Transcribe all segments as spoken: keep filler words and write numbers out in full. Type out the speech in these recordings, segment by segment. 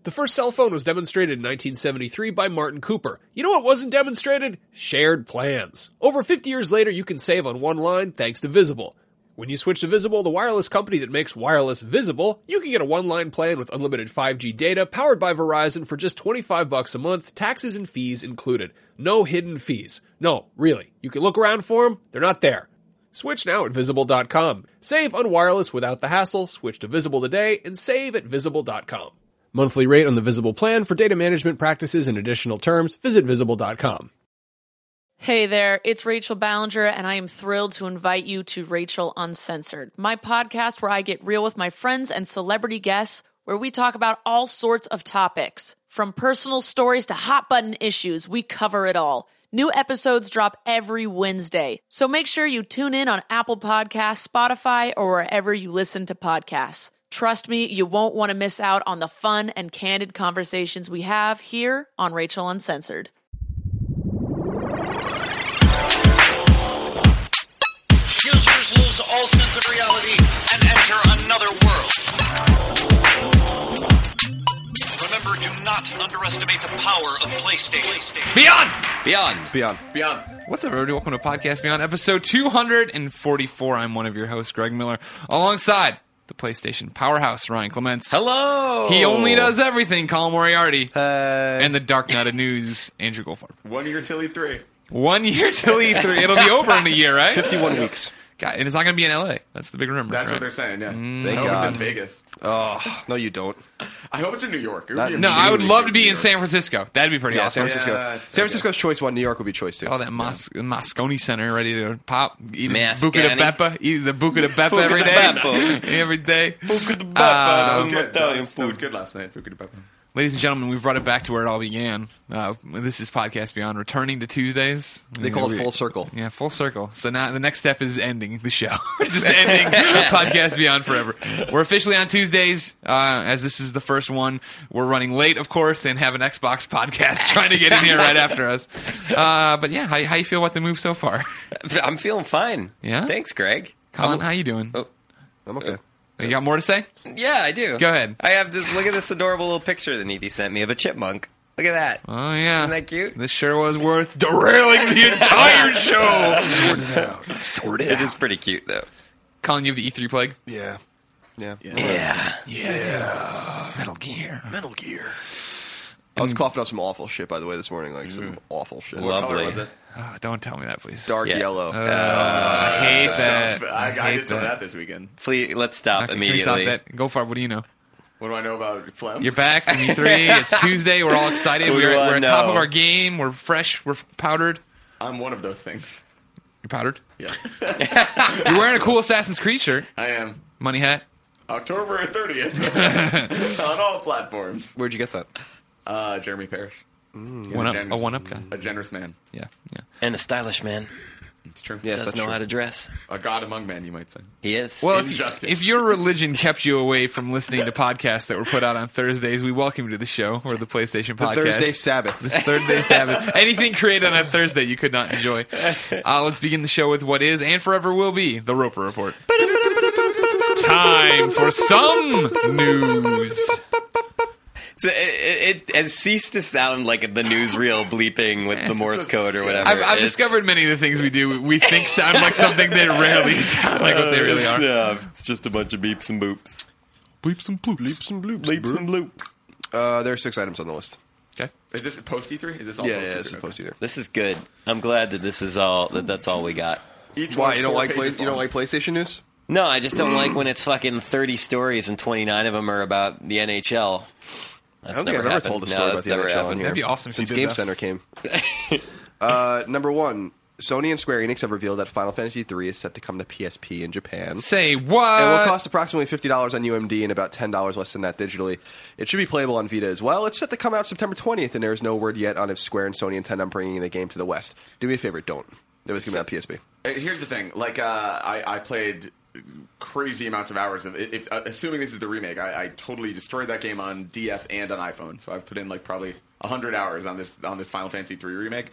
The first cell phone was demonstrated in nineteen seventy-three by Martin Cooper. You know what wasn't demonstrated? Shared plans. Over fifty years later, you can save on one line thanks to Visible. When you switch to Visible, the wireless company that makes wireless visible, you can get a one-line plan with unlimited five G data powered by Verizon for just twenty-five bucks a month, taxes and fees included. No hidden fees. No, really. You can look around for them. They're not there. Switch now at Visible dot com. Save on wireless without the hassle. Switch to Visible today and save at Visible dot com. Monthly rate on the Visible plan. For data management practices and additional terms, visit Visible dot com. Hey there, it's Rachel Ballinger, and I am thrilled to invite you to Rachel Uncensored, my podcast where I get real with my friends and celebrity guests, where we talk about all sorts of topics. From personal stories to hot-button issues, we cover it all. New episodes drop every Wednesday, so make sure you tune in on Apple Podcasts, Spotify, or wherever you listen to podcasts. Trust me, you won't want to miss out on the fun and candid conversations we have here on Rachel Uncensored. Users lose all sense of reality and enter another world. Remember, do not underestimate the power of PlayStation. Beyond! Beyond. Beyond. Beyond. What's up, everybody? Welcome to Podcast Beyond, episode two forty-four. I'm one of your hosts, Greg Miller, alongside the PlayStation powerhouse, Ryan Clements. Hello! He only does everything, Colin Moriarty. Hey. And the Dark Knight of News, Andrew Goldfarb. One year till E three. One year till E three. It'll be over in a year, right? fifty-one weeks. God, and it's not going to be in L A. That's the big rumor. That's right? what they're saying, yeah. Mm, Thank I hope God. it's in Vegas. Oh, no, you don't. I hope it's in New York. It would Not- be No, I would amazing love if to be it's in New San York. Francisco. That'd be pretty Yeah, awesome. San Francisco. Yeah, San okay. Francisco's choice one. New York would be choice two. All that Mos- Moscone Center ready to pop. Eat Mascani. Buca de Beppa. Eat the Buca de Beppa every de day. Beppa. every day. Buca de Beppa. Uh, That was Some good. That Italian was, that was food. good last night. Buca de Beppa. Ladies and gentlemen, we've brought it back to where it all began. Uh, this is Podcast Beyond, returning to Tuesdays. They call We- it full circle. Yeah, full circle. So now the next step is ending the show. Just ending Podcast Beyond forever. We're officially on Tuesdays, uh, as this is the first one. We're running late, of course, and have an Xbox podcast trying to get in here right after us. Uh, but yeah, how, how you feel about the move so far? I'm feeling fine. Yeah? Thanks, Greg. Colin, how you doing? Oh. I'm okay. You got more to say? Yeah, I do. Go ahead. I have this. Look at this adorable little picture that Needy sent me of a chipmunk. Look at that. Oh, yeah. Isn't that cute? This sure was worth derailing the entire show. Sort it out. Sort it It is pretty cute, though. Colin, you have the E three plague? Yeah. Yeah. Yeah. Yeah. Metal Gear. Metal Gear. I was coughing up some awful shit, by the way, this morning. Like, some awful shit. What Color Lovely. was it? Oh, don't tell me that, please. Dark Yeah. yellow. Uh, I hate that. Stuff. I, I, I hate did some of that. that this weekend. Please, let's stop Okay, can we stop immediately. that? Go far. What do you know? What do I know about phlegm? You're back from E three. It's Tuesday. We're all excited. What do We're, I we're at top know? of our game. We're fresh. We're powdered. I'm one of those things. You're powdered. Yeah, You're wearing a cool Assassin's Creed shirt. I am. Money hat. October thirtieth on all platforms. Where'd you get that? Uh, Jeremy Parrish. He's One up, generous- a one up guy. A generous man. Yeah, yeah. And a stylish man. It's true. Yes, Does that's know true. how to dress. A god among men, you might say. He is. Well, if, Injustice. if your religion kept you away from listening to podcasts that were put out on Thursdays, we welcome you to the show or the PlayStation The podcast. Thursday Sabbath. This Thursday Sabbath. Anything created on a Thursday you could not enjoy. Uh, let's begin the show with what is and forever will be the Roper Report. Time for some news. So it, it, it has ceased to sound like the newsreel bleeping with the Morse code or whatever. I've, I've It's- discovered many of the things we do we think sound like something they rarely sound like what they really It's, are. Yeah, it's just a bunch of beeps and boops. Bleeps and bloops. Bleeps and bloops. Bleeps bro. and bloops. Uh, there are six items on the list. Okay. Is this post E three? Is this all Yeah, post yeah, E three? it's supposed to be there. This is good. I'm glad that this is all that that's all we got. Each Why, one's you don't four like play, pages you don't long. like PlayStation news? No, I just don't like when it's fucking thirty stories and twenty-nine of them are about the N H L. That's I don't think never I've ever happened. told a No, story about that's the never N H L on happened. here. That'd be awesome if you Since did Game that. Center came. uh, number one, Sony and Square Enix have revealed that Final Fantasy three is set to come to P S P in Japan. Say what? It will cost approximately fifty dollars on U M D and about ten dollars less than that digitally. It should be playable on Vita as well. It's set to come out September twentieth, and there is no word yet on if Square and Sony intend on bringing the game to the West. Do me a favor, don't. It was going to be on P S P. Uh, Here's the thing. Like, uh, I, I played crazy amounts of hours of it. If, uh, assuming this is the remake, I, I totally destroyed that game on D S and on iPhone. So I've put in like probably a hundred hours on this on this Final Fantasy three remake.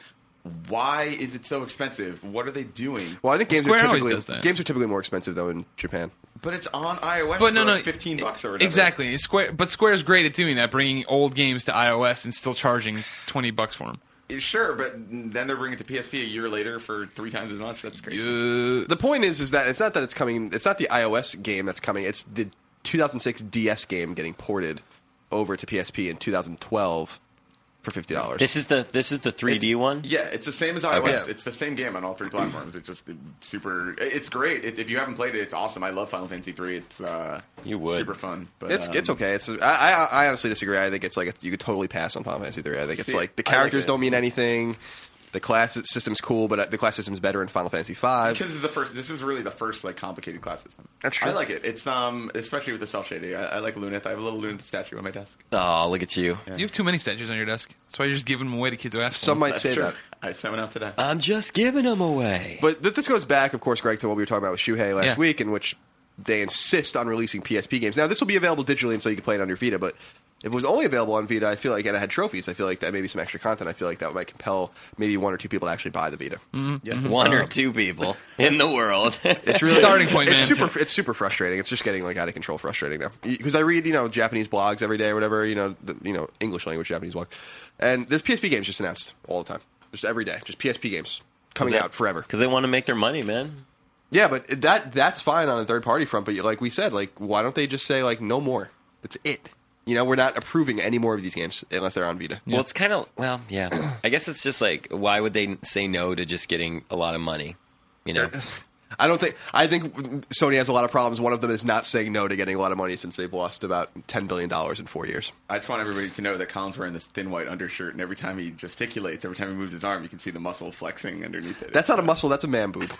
Why is it so expensive? What are they doing? Well, I think games Square are always typically does that. games are typically more expensive though in Japan. But it's on iOS But for no, no, like fifteen bucks or whatever. Exactly. Square, but Square's great at doing that, bringing old games to iOS and still charging twenty bucks for them. Sure, but then they're bringing it to P S P a year later for three times as much. That's crazy. Uh, The point is, is that it's not that it's coming. It's not the iOS game that's coming. It's the two thousand six D S game getting ported over to P S P in two thousand twelve for fifty dollars. This is the this is the three D It's- one. Yeah, it's the same as iOS. Okay. It's the same game on all three platforms. It's just super. It's great. If if you haven't played it, it's awesome. I love Final Fantasy three. It's uh, You would. super fun. But, It's um, it's okay. It's I, I I honestly disagree. I think it's like you could totally pass on Final Fantasy three. I think it's See, like the I like characters it. don't mean anything. The class system's cool, but the class system's better in Final Fantasy five. Because this is the first. This was really the first like complicated class system. That's true. I like it. It's um especially with the self shading. I, I like Lunith. I have a little Lunith statue on my desk. Oh, look at you! you have too many statues on your desk. That's why you're just giving them away to kids who ask for Some them. might say That's true. that. I sent one out today. I'm just giving them away. But th- this goes back, of course, Greg, to what we were talking about with Shuhei last Yeah. week, in which they insist on releasing P S P games. Now, this will be available digitally, and so you can play it on your Vita. But if it was only available on Vita, I feel like, and it had trophies, I feel like that maybe some extra content. I feel like that might compel maybe one or two people to actually buy the Vita. One or two people in the world. It's really Starting point, It's man. super. It's super frustrating. It's just getting like out of control, frustrating now. Because I read, you know, Japanese blogs every day or whatever. You know, the, you know, English language Japanese blogs, and there's P S P games just announced all the time, just every day, just P S P games coming out forever. Because they want to make their money, man. Yeah, but that that's fine on a third party front. But like we said, like why don't they just say like no more? That's it. You know, we're not approving any more of these games unless they're on Vita. Well, it's kind of well, yeah. I guess it's just like, why would they say no to just getting a lot of money? You know, I don't think. I think Sony has a lot of problems. One of them is not saying no to getting a lot of money since they've lost about ten billion dollars in four years. I just want everybody to know that Colin's wearing this thin white undershirt, and every time he gesticulates, every time he moves his arm, you can see the muscle flexing underneath it. That's not a muscle. That's a man boob.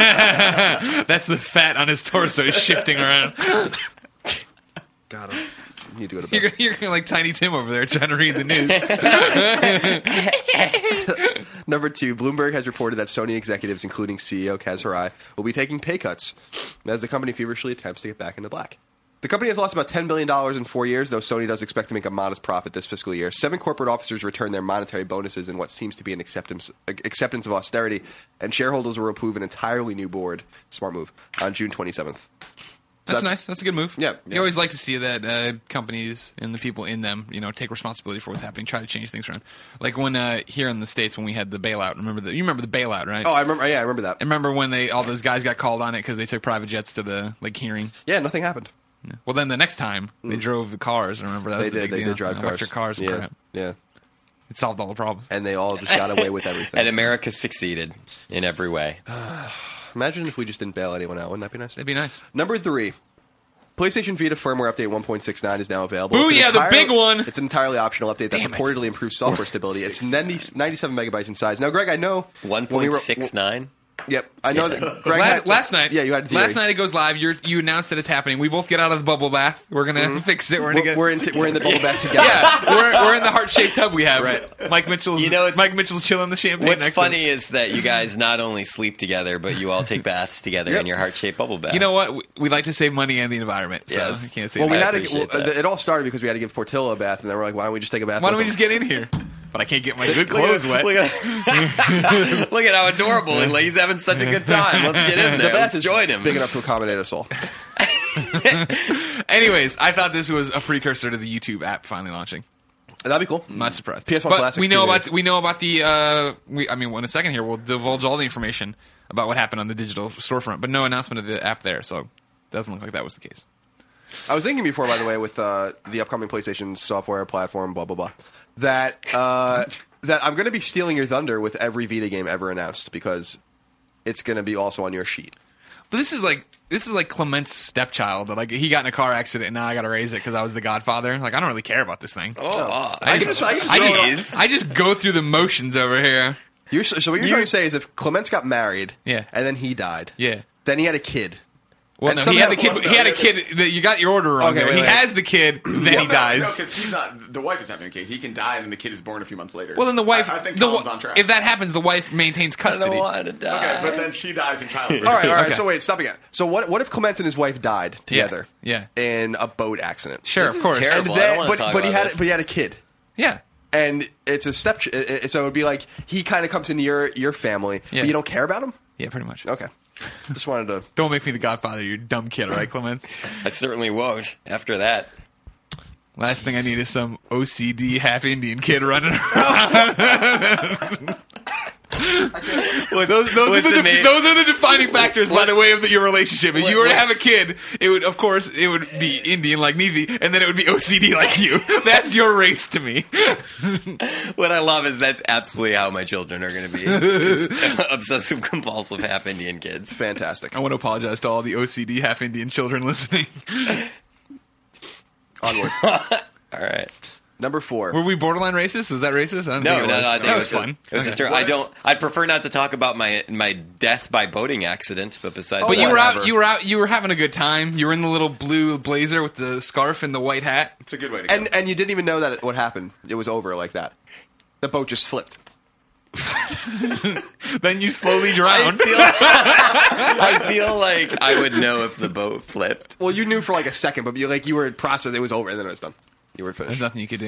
That's the fat on his torso shifting around. Got him. You need to go to bed. You're, you're gonna like Tiny Tim over there trying to read the news. Number two, Bloomberg has reported that Sony executives, including C E O Kaz Hirai, will be taking pay cuts as the company feverishly attempts to get back into black. The company has lost about ten billion dollars in four years, though Sony does expect to make a modest profit this fiscal year. Seven corporate officers returned their monetary bonuses in what seems to be an acceptance, acceptance of austerity, and shareholders will approve an entirely new board, smart move, on June twenty-seventh. So That's nice. That's a good move. Yeah, You yeah. always like to see that uh, companies and the people in them, you know, take responsibility for what's happening, try to change things around. Like when uh, here in the States when we had the bailout. Remember the you remember the bailout, right? Oh, I remember. Yeah, I remember that. I remember when they all those guys got called on it because they took private jets to the like hearing. Yeah, nothing happened. Yeah. Well, then the next time they drove the cars. I remember that was Mm. They the did. big They deal. did drive Electric cars. and Yeah, crap. yeah. It solved all the problems. And they all just got away with everything. and America succeeded in every way. Imagine if we just didn't bail anyone out. Wouldn't that be nice? That'd be nice. Number three. PlayStation Vita firmware update one point six nine is now available. Booyah, It's an the entire- big one! It's an entirely optional update that Damn it. purportedly improves software stability. It's ninety, ninety-seven megabytes in size. Now, Greg, I know One when we point were- six nine. Yep, I know that. Greg La- had- last night, yeah, you had a theory. last night it goes live. You're, you announced that it's happening. We both get out of the bubble bath. We're gonna fix it. We're gonna We're, get. we're in. T- we're in the bubble bath together. yeah, we're, we're in the heart shaped tub we have. Right. Mike Mitchell's. You know, it's- Mike Mitchell's chilling the champagne. What's next funny to us. is that you guys not only sleep together, but you all take baths together Yep. in your heart-shaped bubble bath. You know what? We, we like to save money and the environment. So Yes. I can't say Well, we that. had to. appreciate Well, that. it all started because we had to give Portillo a bath, and then we're like, why don't we just take a bath? Why don't we with just him? get in here? But I can't get my good Look clothes at, wet. Look at, look at how adorable and like he's having such a good time. Let's get in The there. bath Let's is join him. big enough to accommodate us all. Anyways, I thought this was a precursor to the YouTube app finally launching. That'd be cool. I'm not surprised. P S one but Classics we know too, about maybe. we know about the. Uh, we, I mean, in a second here, we'll divulge all the information about what happened on the digital storefront, but no announcement of the app there. So it doesn't look like that was the case. I was thinking before, by the way, with uh, the upcoming PlayStation software platform, blah blah blah, that uh, that I'm going to be stealing your thunder with every Vita game ever announced because it's going to be also on your sheet. But this is like this is like Clement's stepchild. Like he got in a car accident, and now I got to raise it because I was the godfather. Like I don't really care about this thing. Oh, uh, I can just, I can just I throw it on- just, I just go through the motions over here. You're, so what you're trying to say is if Clements got married, Yeah. and then he died, Yeah. then he had a kid. Well, And no, he had the somehow- kid. He had a kid. That you got your order wrong. Okay, there. wait, he wait. has the kid, then he No, dies. because he's not. The wife is having a kid. He can die, and then the kid is born a few months later. Well, then the wife. I, I think the, Colin's wa- on track. If that happens, the wife maintains I custody. don't want to die. okay, but then she dies in childbirth. All right, all right. Okay. So wait, stop again. So what? What if Clements and his wife died together? Yeah. In a boat accident. Sure, This of is course. terrible. And I don't then, wanna but talk but he about had this. but he had a kid. Yeah. and it's a step. Ch- it, it, so it would be like he kind of comes into your your family, Yeah. but you don't care about him. Yeah, pretty much. Okay, just wanted to. Don't make me the godfather, you dumb kid, all right, Clements? I certainly won't after that. Last thing I need is some O C D half Indian kid running around. those, those, are the, de- those are the defining factors, by the way, of the, your relationship. If what, you were to have a what's- kid, it would, of course, it would be Indian like Nevi, and then it would be O C D like you. That's your race to me. What I love is that's absolutely how my children are going to be. Is obsessive compulsive half Indian kids. Fantastic. I want to apologize to all the O C D half Indian children listening. Onward. All right. Number four. Were we borderline racist? Was that racist? I don't No, think it no, was. no. I think that it was was fun. It was Okay. just, I don't. I'd prefer not to talk about my my death by boating accident. But besides, But that, you were out. whatever. You were out. You were having a good time. You were in the little blue blazer with the scarf and the white hat. It's a good way to go. And and you didn't even know that what happened. It was over like that. The boat just flipped. Then you slowly drowned. I feel like I would know if the boat flipped. Well, you knew for like a second, but you like you were in process. It was over, and then it was done. You were There's finished. nothing you could do.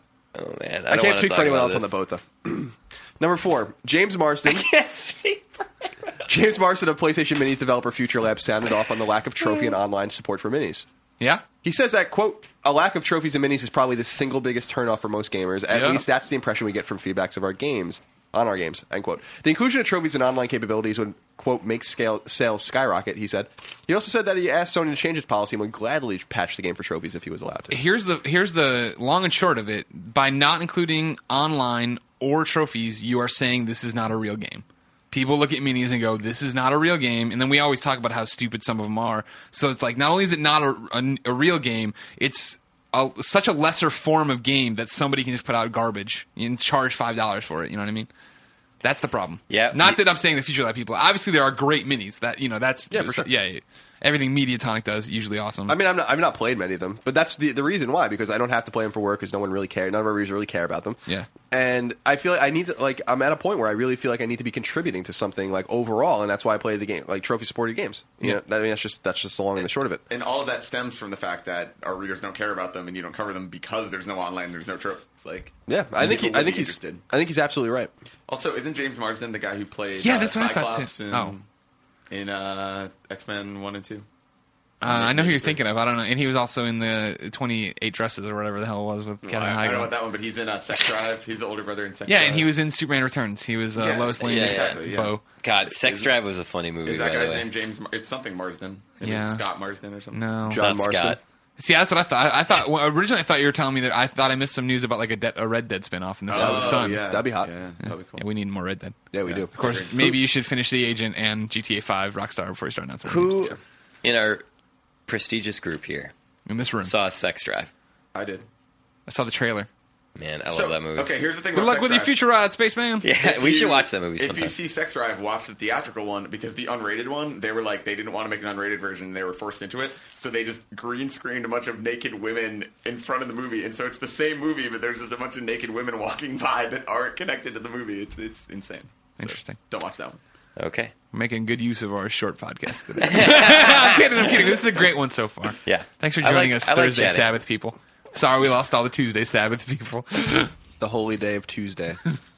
Oh man, I, I, don't can't wanna speak talk for anyone about else this. on the boat though. Number four, James Marsden. Can't speak. James Marsden of PlayStation Minis developer Future Lab sounded off on the lack of trophy and online support for minis. Yeah. He says that, quote, a lack of trophies and minis is probably the single biggest turnoff for most gamers. At Yeah. least that's the impression we get from feedbacks of our games, on our games, end quote. The inclusion of trophies and online capabilities would, quote, make scale, sales skyrocket, he said. He also said that he asked Sony to change its policy and would gladly patch the game for trophies if he was allowed to. Here's the here's the long and short of it. By not including online or trophies, you are saying this is not a real game. People look at minis and go, "This is not a real game," and then we always talk about how stupid some of them are. So it's like, not only is it not a, a, a real game, it's a, such a lesser form of game that somebody can just put out garbage and charge five dollars for it. You know what I mean? That's the problem. Yeah. Not that I'm saying the Future Lab people. Obviously, there are great minis. That you know, that's Yeah, for sure. yeah, yeah. Everything Mediatonic does is usually awesome. I mean, I'm not, I've not played many of them, but that's the the reason why, because I don't have to play them for work because no one really cares. None of our readers really care about them. Yeah. And I feel like I need to, like, I'm at a point where I really feel like I need to be contributing to something, like, overall, and that's why I play the game, like, trophy-supported games. You Yeah. know, I mean, that's just, that's just the long and the short of it. And all of that stems from the fact that our readers don't care about them, and you don't cover them because there's no online, there's no trophy. It's like, Yeah, I think he, people I would think be he's, interested. I think he's absolutely right. Also, isn't James Marsden the guy who played? Yeah, uh, that's what I thought, Cyclops too. In, Oh. in uh, X-Men one and two. Uh, I know who you're thinking of. I don't know. And he was also in the twenty-eight Dresses or whatever the hell it was with Well, Kevin I, I don't know Heigl. about that one, but he's in uh, Sex Drive. He's the older brother in Sex Yeah, Drive. and he was in Superman Returns. He was uh, Yeah, Lois yeah, Lane's exactly, yeah. beau. God, Sex Drive was a funny movie. Is that by the guy's way. name James? Mar- it's something Marsden. Maybe Yeah. Scott Marsden or something. No. John Not Marsden. Scott. See, that's what I thought. I, I thought well, originally I thought you were telling me that I thought I missed some news about like a, de- a Red Dead spinoff, and this Oh, was the Sun. yeah, That'd be hot. Yeah, that'd be cool. Yeah, we need more Red Dead. Yeah, we Yeah. do. Of course, maybe you should finish The Agent and G T A five Rockstar before you start announcing Who in our prestigious group here in this room. saw Sex Drive? I did. I saw the trailer. Man, I So, love that movie. Okay, here's the thing. Good about luck Sex with your Drive. future ride, Spaceman. Yeah, If we you- should watch that movie If sometime. you see Sex Drive, watch the theatrical one because the unrated one, they were like they didn't want to make an unrated version. They were forced into it, so they just green screened a bunch of naked women in front of the movie, and so it's the same movie, but there's just a bunch of naked women walking by that aren't connected to the movie. It's it's insane. So Interesting. Don't watch that one. Okay. We're making good use of our short podcast today. I'm kidding, I'm kidding. This is a great one so far. Yeah. Thanks for I joining like- us, I like Thursday chatting. Sabbath people. Sorry we lost all the Tuesday Sabbath people. The holy day of Tuesday.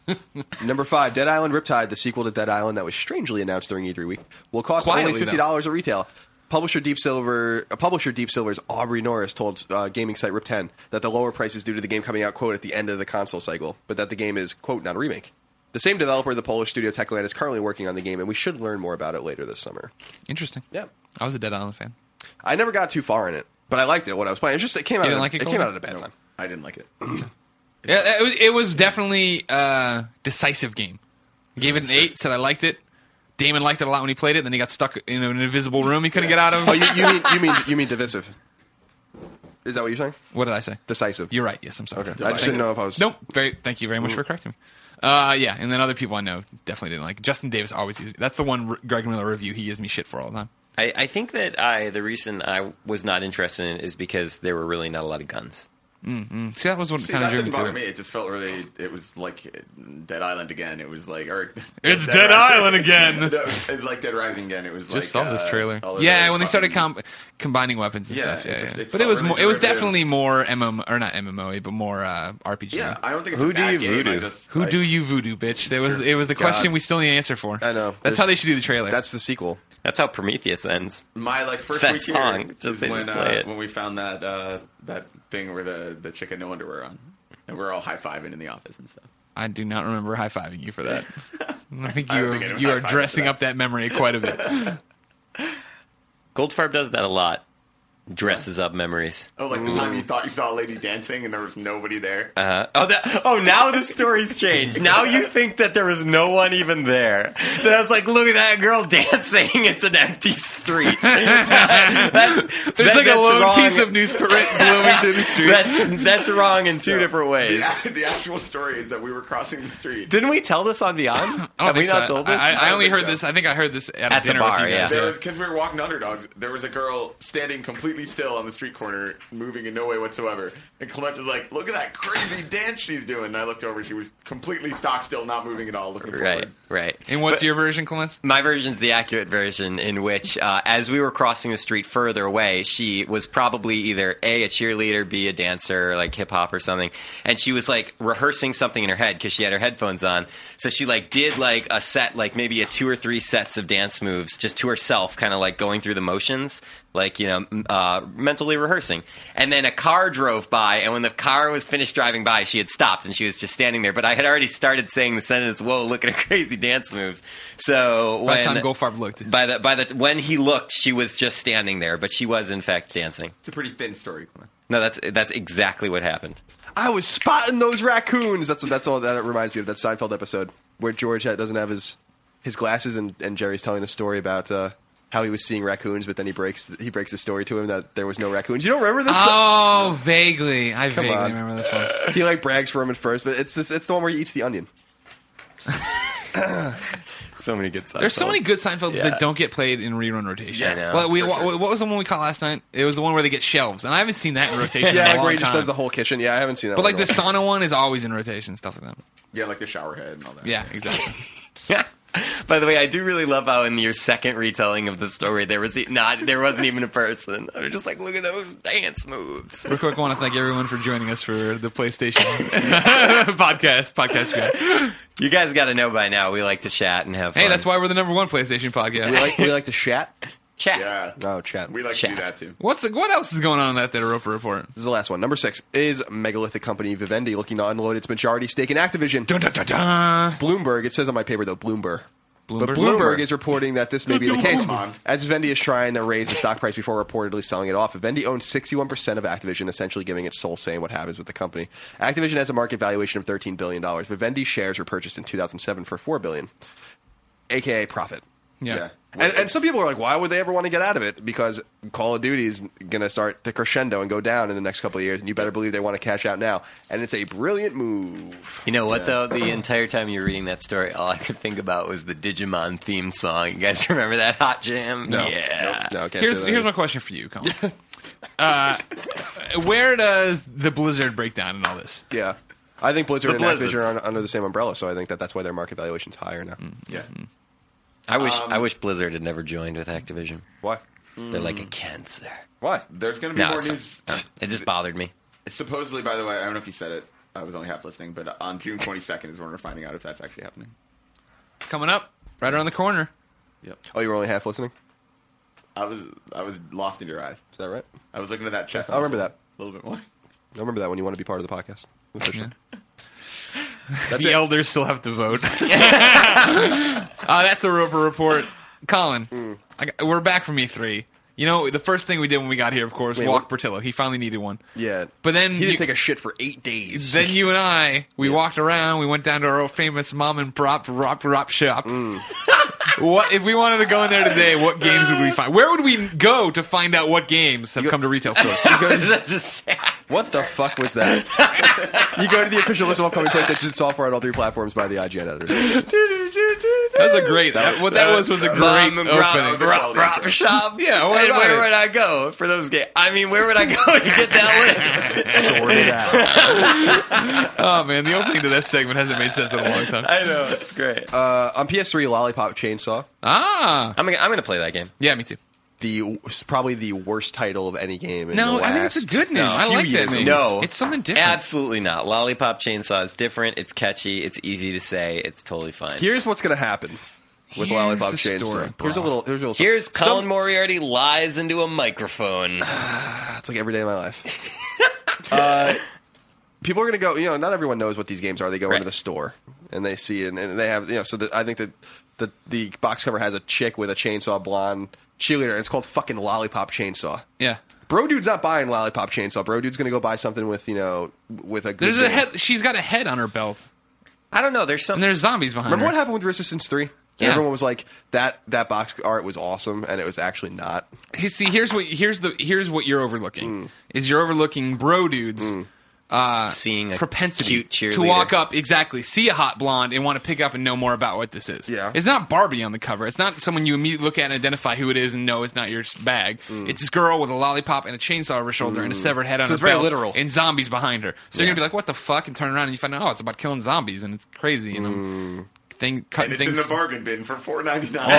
Number five, Dead Island Riptide, the sequel to Dead Island that was strangely announced during E three week, will cost Quietly, only fifty dollars at retail. Publisher Deep Silver, uh, publisher Deep Silver's Aubrey Norris told uh, gaming site Rip ten that the lower price is due to the game coming out, quote, at the end of the console cycle, but that the game is, quote, not a remake. The same developer, the Polish studio Techland, is currently working on the game, and we should learn more about it later this summer. Interesting. Yeah. I was a Dead Island fan. I never got too far in it, but I liked it when I was playing. It's just it came out. didn't at, like it, it came Colton? out at a bad time. I didn't like it. Yeah, it was, it was definitely a decisive game. I gave it an eight, said I liked it. Damon liked it a lot when he played it, then he got stuck in an invisible room he couldn't get out of. Oh, you, you mean you mean you mean divisive? Is that what you're saying? What did I say? Decisive. You're right. Yes, I'm sorry. Okay. I just didn't know if I was. Nope. Very. Thank you very much for correcting me. Uh, yeah, and then other people I know definitely didn't like it. Justin Davis always uses That's the one R- Greg Miller review he gives me shit for all the time. I, I think that I the reason I was not interested in it is because there were really not a lot of guns. Mm-hmm. See, that was what See, kind of that drew me didn't to bother it. me. It just felt really. It was like Dead Island again. It was like, or It's Dead Island again. No, it was like Dead Rising again. It was Just like, saw this uh, trailer. all of Yeah, the when they started fucking- com- combining weapons and Yeah, stuff. Yeah, it just- yeah. it But it felt was really more, it was derivative. definitely more M M O or not M M O, but more uh, R P G. Yeah, I don't think it's Who a do bad you game. voodoo? I just, Who like, do you voodoo, bitch? That was it. Was the question we still need an answer for. I know. That's There's- how they should do the trailer. That's the sequel. That's how Prometheus ends. My like first that week song. here Just- is they when just uh, play it. when we found that uh, that thing where the the chick had no underwear on, and we're all high fiving in the office and stuff. I do not remember high fiving you for that. I think I you don't are, think anyone you are high-fived dressing for that. up that memory quite a bit. Goldfarb does that a lot. Dresses up memories. Oh, like the time you thought you saw a lady dancing and there was nobody there. Uh, oh, that, oh, now the story's changed. Now you think that there was no one even there. That I was like, look at that girl dancing. It's an empty street. that's, There's that- like a that's lone wrong. piece of newsprint blooming through the street. That's, that's wrong in two different ways. The, the actual story is that we were crossing the street. Didn't we tell this on Beyond? I don't Have we think not so. told this? I, I I only don't heard think so. this. I think I heard this at, At the dinner bar, with you guys. yeah. There was because we were walking underdogs. There was a girl standing completely still on the street corner, moving in no way whatsoever. And Clement was like, "Look at that crazy dance she's doing." And I looked over; she was completely stock still, not moving at all, looking Right, forward. right. And what's But- your version, Clemens? My version's the accurate version, in which, uh, as we were crossing the street further away, she was probably either A, a cheerleader, B, a dancer, like hip hop or something. And she was like rehearsing something in her head because she had her headphones on. So she like did like a set, like maybe a two or three sets of dance moves just to herself, kind of like going through the motions. Like, you know, uh, mentally rehearsing. And then a car drove by, and when the car was finished driving by, she had stopped, and she was just standing there. But I had already started saying the sentence, "Whoa, look at her crazy dance moves." So By when, the time Goldfarb looked. by the by the when he looked, she was just standing there, but she was in fact dancing. It's a pretty thin story, Clement. No, that's that's exactly what happened. I was spotting those raccoons. That's that's all that reminds me of that Seinfeld episode where George had, doesn't have his his glasses, and, and Jerry's telling the story about uh, how he was seeing raccoons, but then he breaks he breaks the story to him that there was no raccoons. You don't remember this? Oh, vaguely. I Come vaguely on. remember this one. He like brags for him at first, but it's this, it's the one where he eats the onion. So many good Seinfelds. There's so many good Seinfelds Yeah. that don't get played in rerun rotation. Yeah, I know, Well, we, for what, sure. what was the one we caught last night? It was the one where they get shelves, and I haven't seen that in rotation Yeah, in a like long where he just time. does the whole kitchen. Yeah, I haven't seen that. But one like the in a while. sauna one is always in rotation, stuff like that. Yeah, like the shower head and all that. Yeah, exactly. By the way, I do really love how in your second retelling of the story there was e- not there wasn't even a person. I was just like, look at those dance moves. Real quick, I want to thank everyone for joining us for the PlayStation podcast. Podcast guy. You guys got to know by now we like to chat and have fun. Hey, that's why we're the number one PlayStation podcast. we like we like to chat. chat. Yeah. Oh, chat. We like Chat. to do that too. What's the, what else is going on in that Dead Roper report? This is the last one. Number six is megalithic company Vivendi looking to unload its majority stake in Activision. Dun, dun, dun, dun. Bloomberg, it says on my paper though, Bloomberg. Bloomberg? But Bloomberg Bloomberg. is reporting that this may be the case, Come on. as Vivendi is trying to raise the stock price before reportedly selling it off. Vivendi owns sixty-one percent of Activision, essentially giving it sole say in what happens with the company. Activision has a market valuation of thirteen billion dollars. Vivendi shares were purchased in two thousand seven for four billion dollars, a k a profit. Yeah. Yeah. And, and some people are like, why would they ever want to get out of it? Because Call of Duty is going to start to crescendo and go down in the next couple of years, and you better believe they want to cash out now. And it's a brilliant move. You know what, though? The entire time you were reading that story, all I could think about was the Digimon theme song. You guys remember that Hot Jam? No. Yeah. No, I can't Here's say that. here's my question for you, Colin. uh, where does the Blizzard break down in all this? Yeah. I think Blizzard The and Activision Blizzards. are on, under the same umbrella, so I think that that's why their market valuation's higher now. Yeah. I wish Um, I wish Blizzard had never joined with Activision. Why? They're like a cancer. Why? There's going to be No, more it's fine. news. No, it just bothered me. Supposedly, by the way, I don't know if you said it. I was only half listening, but on June twenty-second is when we're finding out if that's actually happening. Coming up, right around the corner. Yep. Oh, you were only half listening? I was I was lost in your eyes. Is that right? I was looking at that chest. I remember muscle that. a little bit more. I remember that when you want to be part of the podcast. Officially. That's The it. elders still have to vote. uh, that's the Roper report. Colin, Mm. I got, we're back from E three. You know, the first thing we did when we got here, of course, Wait, walk what? Portillo. He finally needed one. Yeah. But then he didn't you- take a shit for eight days. Then you and I, we walked around. We went down to our old famous mom and pop rop rop shop. Mm. What if we wanted to go in there today? What games would we find? Where would we go to find out what games have come to retail stores? That's a sad What the fuck was that? You go to the official list of upcoming PlayStation software on all three platforms by the I G N editor. That was a great. That, what that was was a great Mom, opening. Rob, Rob, Rob Shop. Yeah, what And about where it? would I go for those games? I mean, where would I go to get that list? Sort it out. Oh man, the opening to this segment hasn't made sense in a long time. I know, it's great. Uh, on P S three, Lollipop Chainsaw. Ah, I'm gonna, I'm gonna play that game. yeah, me too. The probably the worst title of any game. In No, the I think it's a last good name. few I like that years. name. No. It's something different. Absolutely not. Lollipop Chainsaw is different. It's catchy. It's easy to say. It's totally fine. Here's what's going to happen with Here's Lollipop the Chainsaw. story, here's a bro. little. Here's a little. Here's some- Colin Moriarty lies into a microphone. It's like every day of my life. uh, people are going to go. You know, not everyone knows what these games are. They go Right. into the store and they see it, and they have. You know, so the, I think that the the box cover has a chick with a chainsaw blonde cheerleader. And it's called fucking Lollipop Chainsaw. Yeah. Bro, dude's not buying Lollipop Chainsaw. Bro, dude's going to go buy something with you know with a. Good There's a name. head. She's got a head on her belt, I don't know. There's some. and there's zombies behind Remember her. what happened with Resistance three? Yeah. Everyone was like that. That box art was awesome, and it was actually not. Hey, See, here's what here's the here's what you're overlooking Mm. is you're overlooking bro dudes. Uh, Seeing a propensity cute cheerleader. to walk up exactly, see a hot blonde, and want to pick up and know more about what this is. Yeah. It's not Barbie on the cover. It's not someone you immediately look at and identify who it is and know it's not your bag. Mm. It's this girl with a lollipop and a chainsaw over her shoulder and a severed head on So her it's very belt literal. and zombies behind her. So Yeah. you're gonna be like, what the fuck? And turn around and you find out, oh, it's about killing zombies and it's crazy. And I'm thing And cutting it's in things. the bargain bin for four ninety nine.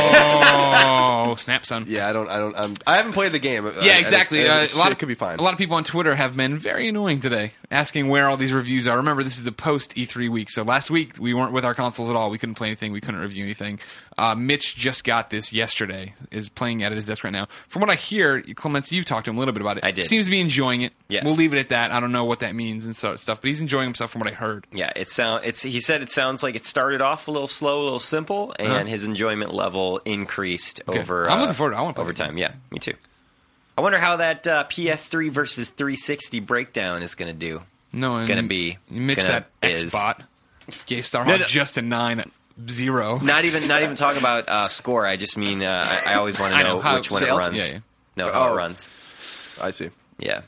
Oh, snap, son. Yeah, I don't. I don't. I'm, I haven't played the game. Uh, Yeah, and exactly. It, Uh, it's- a lot it of, could be fine. A lot of people on Twitter have been very annoying today, asking where all these reviews are. Remember, this is the post E three week, so last week we weren't with our consoles at all. We couldn't play anything. We couldn't review anything. Uh, Mitch just got this yesterday. Is playing at his desk right now. From what I hear, Clements, you've talked to him a little bit about it. I did. Seems to be enjoying it. Yes. We'll leave it at that. I don't know what that means and so, stuff, but he's enjoying himself from what I heard. Yeah, it sound it's he said it sounds like it started off a little slow, a little simple, and Uh-huh. his enjoyment level increased Okay. over I'm uh, looking forward to it. I wanna play over it. time. Yeah, me too. I wonder how that uh, P S three versus three sixty breakdown is going to do. No, and Gonna be- Mitch gonna that is. X-bot. Gave Star No, Hawk no. just a nine zero. Not even not even talking about uh, score. I just mean uh, I, I always want I to know, know, how- which one it sales? runs. Yeah, yeah. No, how Oh. it runs. I see. Yeah.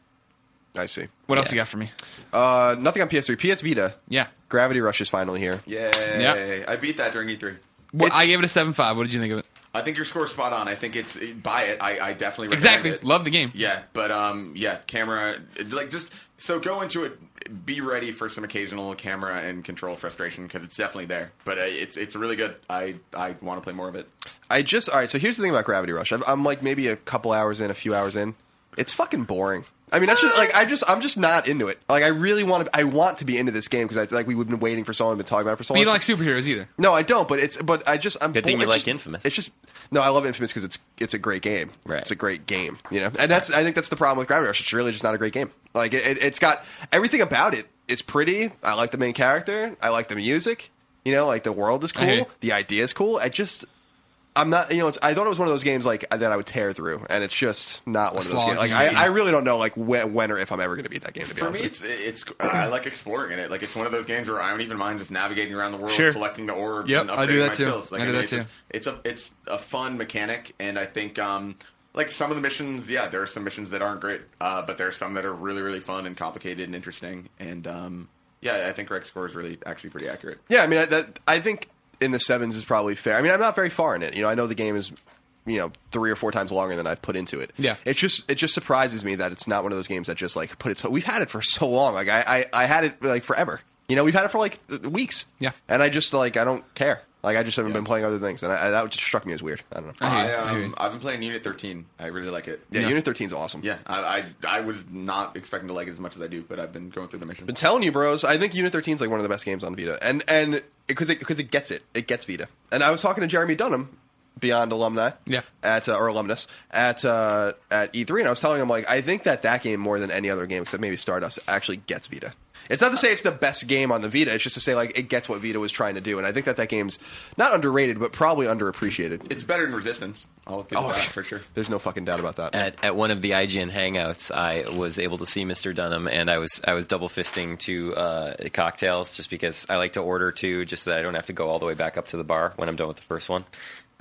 I see. What else Yeah. you got for me? Uh, nothing on P S three. P S Vita. Yeah. Gravity Rush is finally here. Yay. Yeah. I beat that during E three. Well, I It's- gave it a seven five. What did you think of it? I think your score's spot on. I think it's buy it. I, I definitely recommend Exactly. it. Love the game. Yeah, but um, yeah, camera like just so go into it. Be ready for some occasional camera and control frustration because it's definitely there. But uh, it's it's really good. I I want to play more of it. I just all right. So here's the thing about Gravity Rush. I'm, I'm like maybe a couple hours in, a few hours in. It's fucking boring. I mean, that's just like I just I'm just not into it. Like I really want to. I want to be into this game because I like we've been waiting for so long, been talking about it for so But long. you don't like superheroes either. No, I don't. But it's but I just I'm Good thing bored. you It's like just- Infamous. It's just no. I love Infamous because it's it's a great game. Right. It's a great game. You know, and that's I think that's the problem with Gravity Rush. It's really just not a great game. Like it, it, it's got everything about it. It's pretty. I like the main character. I like the music. You know, like the world is I hear you. cool. The idea is cool. I just. I'm not, you know. It's, I thought it was one of those games like that I would tear through, and it's just not one of those slog. games. Like I, I really don't know like when, when or if I'm ever going to beat that game. To be For honest me, with you. it's it's I like exploring in it. Like it's one of those games where I don't even mind just navigating around the world, Sure. collecting the orbs, Yep, and I upgrading do that my too. skills. Like, I do mean, that it's too. just- it's a it's a fun mechanic, and I think um like some of the missions, yeah, there are some missions that aren't great, uh, but there are some that are really really fun and complicated and interesting. And um yeah, I think Greg's score is really actually pretty accurate. Yeah, I mean, I, that, I think in the sevens is probably fair. I mean, I'm not very far in it. You know, I know the game is, you know, three or four times longer than I've put into it. Yeah. It's just, it just surprises me that it's not one of those games that just like put it. We've had it for so long. Like I, I, I had it like forever. You know, we've had it for like weeks. Yeah. And I just like I don't care. Like I just haven't been playing other things, and I, I, that just struck me as weird. I don't know. I hear I, you, I hear you. um, I've been playing Unit thirteen. I really like it. yeah, Unit thirteen is awesome. Yeah, I, I I was not expecting to like it as much as I do, but I've been going through the mission. Been telling you, bros. I think Unit thirteen is like one of the best games on Vita, and and because it because it gets it, it gets Vita. And I was talking to Jeremy Dunham, Beyond alumni, Yeah. at uh, or alumnus at uh, at E three, and I was telling him like I think that that game more than any other game except maybe Stardust actually gets Vita. It's not to say it's the best game on the Vita. It's just to say like it gets what Vita was trying to do, and I think that that game's not underrated, but probably underappreciated. It's better than Resistance. I'll give Oh, it that for sure. There's no fucking doubt about that. At, at one of the I G N hangouts, I was able to see Mister Dunham, and I was I was double fisting two uh, cocktails just because I like to order two, just so that I don't have to go all the way back up to the bar when I'm done with the first one.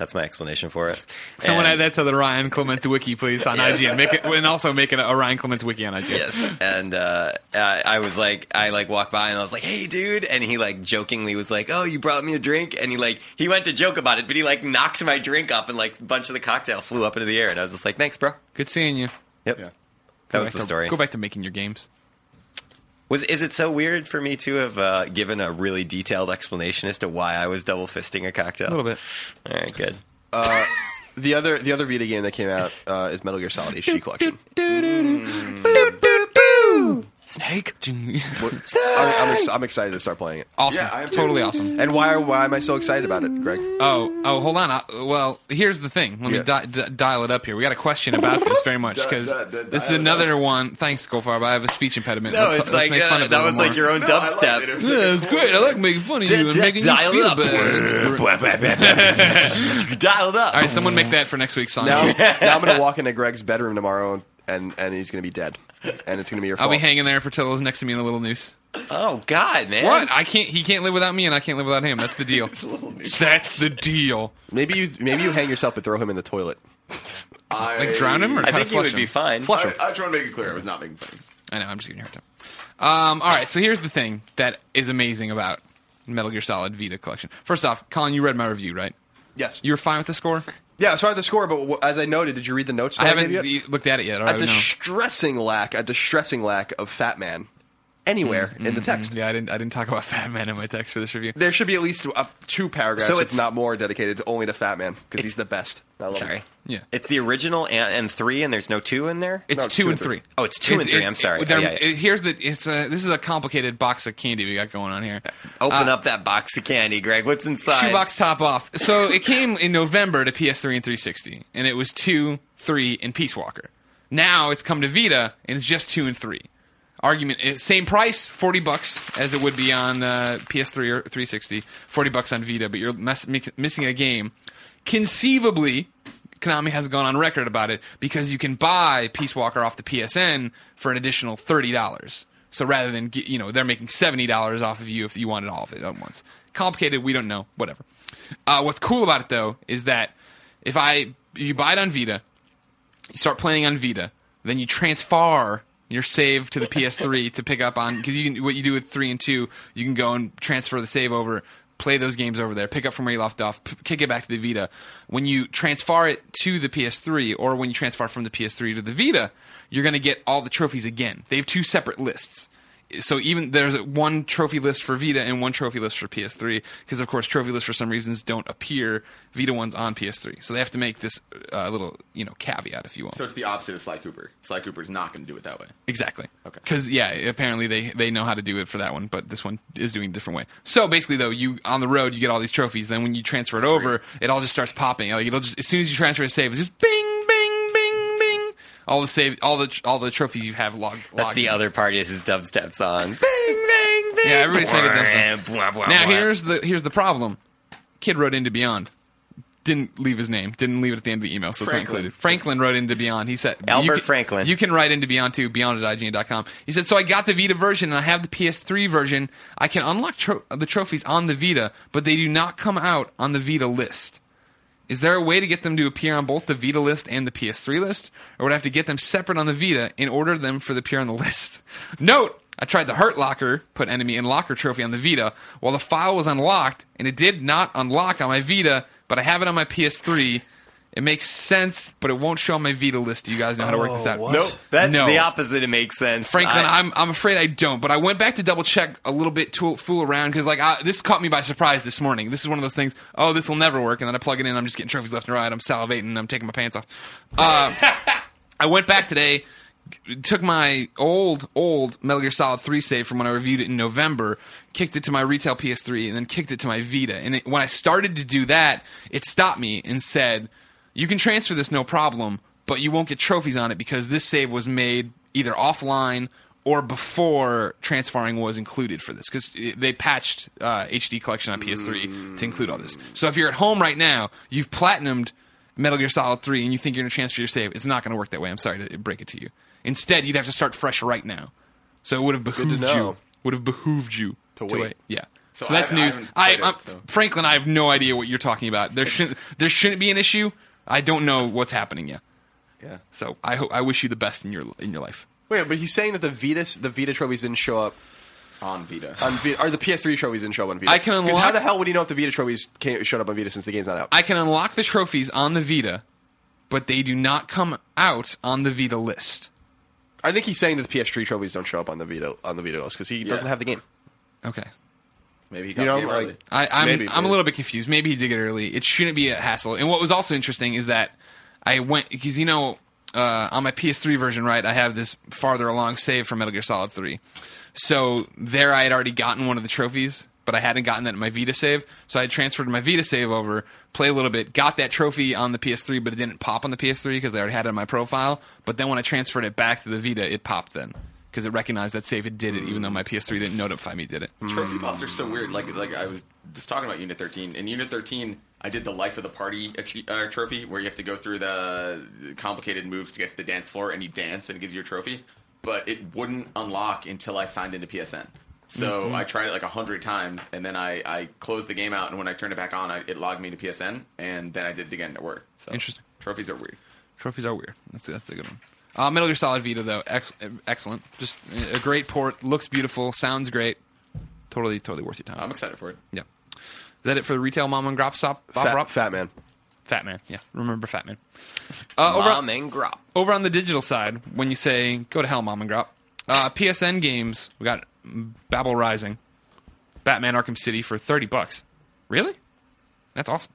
That's my explanation for it. Someone And- add that to the Ryan Clements wiki, please, on I G N. Make it, and also make it a Ryan Clements wiki on I G N. Yes, and uh, I I was like, I like walked by and I was like, "Hey, dude!" And he like jokingly was like, "Oh, you brought me a drink?" And he like he went to joke about it, but he like knocked my drink up, and like a bunch of the cocktail flew up into the air, and I was just like, "Thanks, bro." Good seeing you. Yep, Yeah. that Go was back the to- story. Go back to making your games. Was is it so weird for me to have uh, given a really detailed explanation as to why I was double fisting a cocktail? A little bit. All right, good. The other the other Vita game that came out uh, is Metal Gear Solid H D Collection. Snake. I'm, I'm, ex- I'm excited to start playing it. Awesome. Yeah, I am too. Totally awesome. And why why am I so excited about it, Greg? Oh, oh, hold on. I, well, here's the thing. Let me Yeah. di- di- dial it up here. We got a question about this very much because Di- di- di- this is dial it another one. Thanks, Goldfarb. I have a speech impediment. No, Let's- it's let's like make fun uh, of it a that little was like more. your own No, I like dubstep. it. It was Yeah, like a it's great. I like making fun of you and making you Dial feel it up. bad. Dial it up. All right, someone make that for next week's song. Now, now I'm going to walk into Greg's bedroom tomorrow, and, and he's going to be dead. And it's going to be your I'll fault. be hanging there. Portillo's next to me in a little noose. Oh God, man! What? I can't. He can't live without me, and I can't live without him. That's the deal. That's the deal. Maybe you maybe you hang yourself but throw him in the toilet. I, Like drown him or I try think to he flush would be him? fine. Flush I, him. I just want to make it clear I was not making fun. I know. I'm just giving you a hard time. Um, all right. So here's the thing that is amazing about Metal Gear Solid Vita Collection. First off, Colin, you read my review, right? Yes. You were fine with the score. Yeah, it's hard to score, but w- as I noted, did you read the notes? I that haven't gave you yet? y- looked at it yet. Or I A don't know. distressing lack, a distressing lack of Fat Man anywhere in the text. Yeah, I didn't. I didn't talk about Fat Man in my text for this review. There should be at least uh, two paragraphs, So if it's- not more, dedicated only to Fat Man because he's the best. I love Sorry. him. Yeah, It's the original and, and three, and there's no two in there. it's No, two, and three. Oh, it's two and three. I'm sorry. they're- Oh, yeah, yeah. it- here's the. It's a. This is a complicated box of candy we got going on here. Open uh, up that box of candy, Greg. What's inside? Shoebox top off. So it came in November to P S three and three sixty, and it was two, three, and Peace Walker. Now it's come to Vita, and it's just two and three. Argument eh, same price, forty bucks as it would be on uh, P S three or three sixty. Forty bucks on Vita, but you're mess- mi- missing a game. Conceivably, Konami has gone on record about it because you can buy Peace Walker off the P S N for an additional thirty dollars. So rather than get, you know, they're making seventy dollars off of you if you wanted all of it at once. Complicated, we don't know, whatever. Uh, what's cool about it though is that if I you buy it on Vita, you start playing on Vita, then you transfer your save to the P S three to pick up on, because you can, what you do with three and two, you can go and transfer the save over, play those games over there, pick up from where you left off, p- kick it back to the Vita. When you transfer it to the P S three, or when you transfer from the P S three to the Vita, you're going to get all the trophies again. They have two separate lists. So even there's one trophy list for Vita and one trophy list for P S three, because of course trophy lists for some reasons don't appear Vita ones on P S three. So they have to make this uh, little, you know, caveat, if you will. So it's the opposite of Sly Cooper. Sly Cooper's not going to do it that way. Exactly. Okay. Because yeah, apparently they they know how to do it for that one, but this one is doing it a different way. So basically, though, you on the road you get all these trophies. Then when you transfer it over, it all just starts popping. Like it'll just as soon as you transfer a save, it's just bing, bing, bing, bing. All the save, all the all the trophies you have logged. That's logged the in. other part is his dubstep's on. Bing, bing, bing. Yeah, everybody's making dubstep. Blah, blah, Now blah. here's the here's the problem. Kid wrote into Beyond. Didn't leave his name. Didn't leave it at the end of the email, so it's not Franklin. included. Franklin wrote into Beyond. He said, Albert you can, Franklin. You can write into Beyond too, beyond at I G N dot com. He said, so I got the Vita version and I have the P S three version. I can unlock tro- the trophies on the Vita, but they do not come out on the Vita list. Is there a way to get them to appear on both the Vita list and the P S three list? Or would I have to get them separate on the Vita in order them for the appear on the list? Note, I tried the Hurt Locker, put Enemy and Locker trophy on the Vita, while the file was unlocked, and it did not unlock on my Vita, but I have it on my P S three. It makes sense, but it won't show on my Vita list. Do you guys know how to work this out? Nope, that's No. the opposite. It makes sense. Franklin, I- I'm I'm afraid I don't, but I went back to double check a little bit to fool around because like I, this caught me by surprise this morning. This is one of those things. Oh, this will never work, and then I plug it in. I'm just getting trophies left and right. I'm salivating. I'm taking my pants off. Uh, I went back today, took my old old Metal Gear Solid three save from when I reviewed it in November, kicked it to my retail P S three, and then kicked it to my Vita. And it, when I started to do that, it stopped me and said, you can transfer this no problem, but you won't get trophies on it because this save was made either offline or before transferring was included for this, because they patched uh, H D Collection on P S three to include all this. So if you're at home right now, you've platinumed Metal Gear Solid three and you think you're going to transfer your save, it's not going to work that way. I'm sorry to break it to you. Instead, you'd have to start fresh right now. So it would have behooved know. you. Would have behooved you To wait. Yeah. So, So that's I, news. I, I, haven't I'm, played it, so. Franklin, I have no idea what you're talking about. There shouldn't there shouldn't be an issue. I don't know what's happening yet. Yeah. So I hope I wish you the best in your in your life. Wait, but he's saying that the Vita the Vita trophies didn't show up On Vita. on Vita, or the P S three trophies didn't show up on Vita. I can 'Cause unlock- how the hell would you know if the Vita trophies came, showed up on Vita since the game's not out? I can unlock the trophies on the Vita, but they do not come out on the Vita list. I think he's saying that the P S three trophies don't show up on the Vita on the Vita list because he doesn't have the game. Okay. Maybe he got You know, the game like- early. I, I'm Maybe, I'm a maybe. little bit confused. Maybe he did get it early. It shouldn't be a hassle. And what was also interesting is that I went because you know uh, on my P S three version, right? I have this farther along save from Metal Gear Solid three. So there, I had already gotten one of the trophies, but I hadn't gotten that in my Vita save. So I had transferred my Vita save over, play a little bit, got that trophy on the P S three, but it didn't pop on the P S three because I already had it in my profile. But then when I transferred it back to the Vita, it popped then. Because it recognized that save it did it, even though my P S three didn't notify me it did it. Trophy pops are so weird. Like like I was just talking about Unit thirteen. In Unit thirteen, I did the Life of the Party achie- uh, trophy, where you have to go through the complicated moves to get to the dance floor, and you dance, and it gives you a trophy. But it wouldn't unlock until I signed into P S N. So Mm-hmm. I tried it like a hundred times, and then I, I closed the game out, and when I turned it back on, I, it logged me to P S N, and then I did it again at work. So Interesting. Trophies are weird. Trophies are weird. That's that's a good one. Uh, Metal Gear Solid Vita though, ex- excellent. Just a great port. Looks beautiful. Sounds great. Totally, totally worth your time. I'm excited for it. Yeah. Is that it for the retail mom and grop stop? Bob Fat, Rop? Fat Man. Fat Man. Yeah, remember Fat Man. Uh, over, Mom and Grop. over on the digital side, when you say go to hell, mom and grop, uh, P S N games. We got Babel Rising, Batman Arkham City for thirty bucks. Really? That's awesome.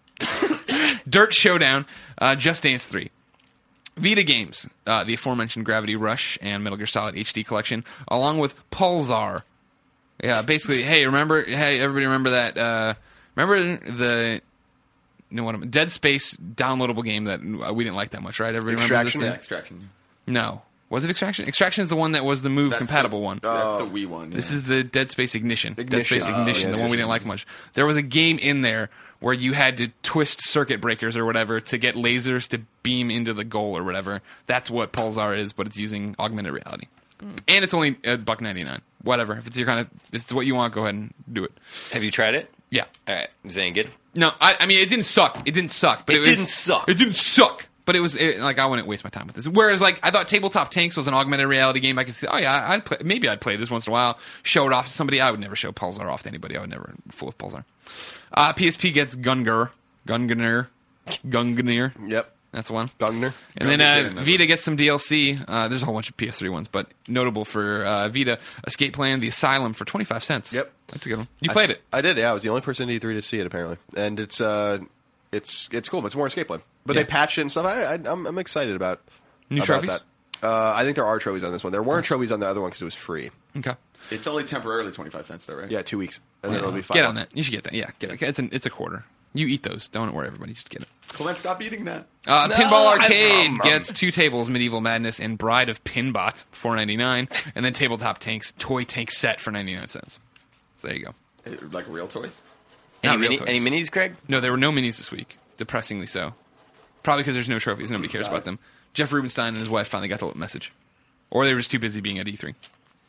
Dirt Showdown, uh, Just Dance three. Vita games, uh, the aforementioned Gravity Rush and Metal Gear Solid H D collection, along with Pulsar. Yeah, basically, hey, remember, hey, everybody remember that, uh, remember the, you know what, I'm- Dead Space downloadable game that we didn't like that much, right? Everybody Extraction? Yeah, remembers this Extraction. thing? No. Was it Extraction? Extraction is the one that was the Move That's compatible the, one. That's the Wii one. This yeah. is the Dead Space Ignition. Dead Ignition. Space Oh, Ignition, yes, the one we yes, didn't yes, like much. There was a game in there where you had to twist circuit breakers or whatever to get lasers to beam into the goal or whatever. That's what Pulsar is, but it's using augmented reality. And it's only a buck ninety nine. Whatever. If it's your kind of, if it's what you want, go ahead and do it. Have you tried it? Yeah. All right. Is it any good? No, I, I mean it didn't suck. It didn't suck, but it, It was, didn't suck. It didn't suck. But it was it, like I wouldn't waste my time with this. Whereas like I thought Tabletop Tanks was an augmented reality game. I could say, oh yeah, I'd play, maybe I'd play this once in a while. Show it off to somebody. I would never show Pulsar off to anybody. I would never fool with Pulsar. Uh, P S P gets Gungnir, Gungnir, Gungnir. Yep. That's the one. Gungner. And then Gungnir uh, did another Vita one. gets some D L C. Uh, there's a whole bunch of P S three ones, but notable for uh, Vita, Escape Plan, The Asylum for twenty-five cents. Yep. That's a good one. You I played s- it. I did. Yeah, I was the only person in E three to see it apparently, and it's uh, it's it's cool. But it's more escape plan. But Yeah. they patched it and stuff. I, I I'm, I'm excited about New about trophies? that. Uh, I think there are trophies on this one. There weren't trophies on the other one because it was free. Okay. It's only temporarily twenty-five cents, though, right? Yeah, two weeks, and then it'll be five. Get on bucks. that. You should get that. Yeah, get it. It's, an, it's a quarter. You eat those. Don't worry, everybody. Just get it. Clement, stop eating that. Uh, No, Pinball I- Arcade um, um. gets two tables, Medieval Madness and Bride of Pinbot, four ninety nine, and then Tabletop Tanks toy tank set for ninety nine cents. So there you go. Eh, Like real toys? Any, Not real mini, toys. any minis, Greg? No, there were no minis this week. Depressingly so. Probably because there's no trophies. Nobody cares about them. Jeff Rubenstein and his wife finally got the message, or they were just too busy being at E three.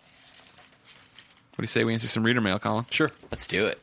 What do you say we answer some reader mail, Colin? Sure. Let's do it.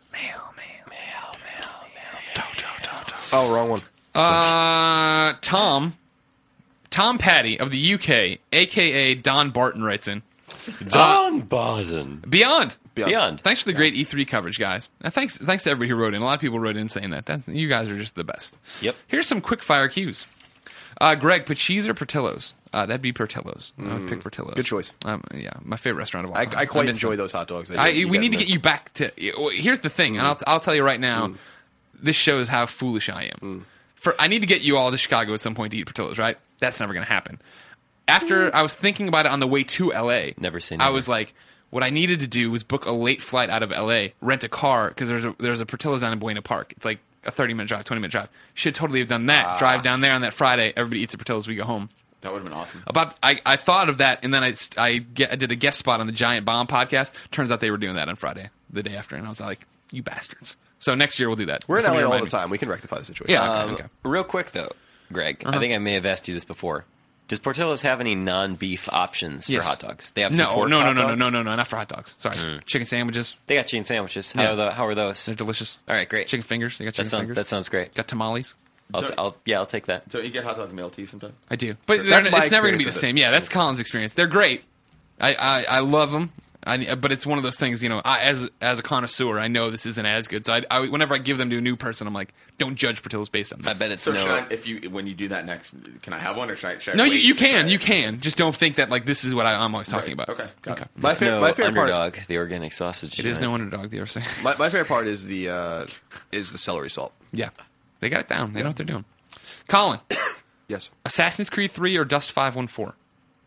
Oh, wrong one. Uh, Tom, Tom Patty of the U K, aka Don Barton, writes in. Don Barton. Beyond. Beyond. Beyond. Thanks for the great E three coverage, guys. Uh, thanks, thanks to everybody who wrote in. A lot of people wrote in saying that. That's, you guys are just the best. Yep. Here's some quick fire cues. Uh, Greg, Pachis or Portillo's? Uh, that'd be Portillo's. I would pick Portillo's. Good choice. Um, yeah, my favorite restaurant of all I, time. I quite miss enjoy them. those hot dogs. that I, you- you we get need to in get there. you back to. well, Here's the thing, and I'll, I'll tell you right now. This shows how foolish I am. For I need to get you all to Chicago at some point to eat Portillo's, right? That's never going to happen. After I was thinking about it on the way to L A, Never say I never. was like, what I needed to do was book a late flight out of L A, rent a car because there's a there's a Portillo's down in Buena Park. It's like a thirty minute drive, twenty minute drive. Should totally have done that. Drive down there on that Friday. Everybody eats at Portillo's. We go home. That would have been awesome. About I, I thought of that, and then I, st- I, get, I did a guest spot on the Giant Bomb podcast. Turns out they were doing that on Friday, the day after, and I was like, you bastards. So next year we'll do that. We're in Somebody L A all remind the me. time. We can rectify the situation. Yeah, okay, Um, okay. Real quick, though, Greg, I think I may have asked you this before. Does Portillo's have any non-beef options for Yes. hot dogs? They have some No, pork no, no, hot no, no, dogs? no, no, no, not for hot dogs. Sorry, chicken sandwiches. They got chicken sandwiches. How Yeah. are the, how are those? They're delicious. All right, great. Chicken fingers. They got chicken that sounds fingers. that sounds great. Got tamales. I'll, t- I'll yeah, I'll take that. So you get hot dogs meal tea sometimes? I do, but they're- That's my it's never going to be the experience with same. Yeah, that's Colin's experience. They're great. I, I, I love them. I, but it's one of those things, you know. I, as as a connoisseur, I know this isn't as good. So I, I, whenever I give them to a new person, I'm like, don't judge Portillo's based on this. I bet it's So no. should I, if you when you do that next, can I have one or should I? Should I No, you, wait you to try can, it? you can. Just don't think that like this is what I, I'm always talking Right. about. Okay, got it. My, it's fa- no my favorite part. underdog, the organic sausage. It is joint. no underdog. They are saying. My, my favorite part is the uh, is the celery salt. Yeah, they got it down. They know what they're doing. Colin, Yes. Assassin's Creed three or Dust five one four?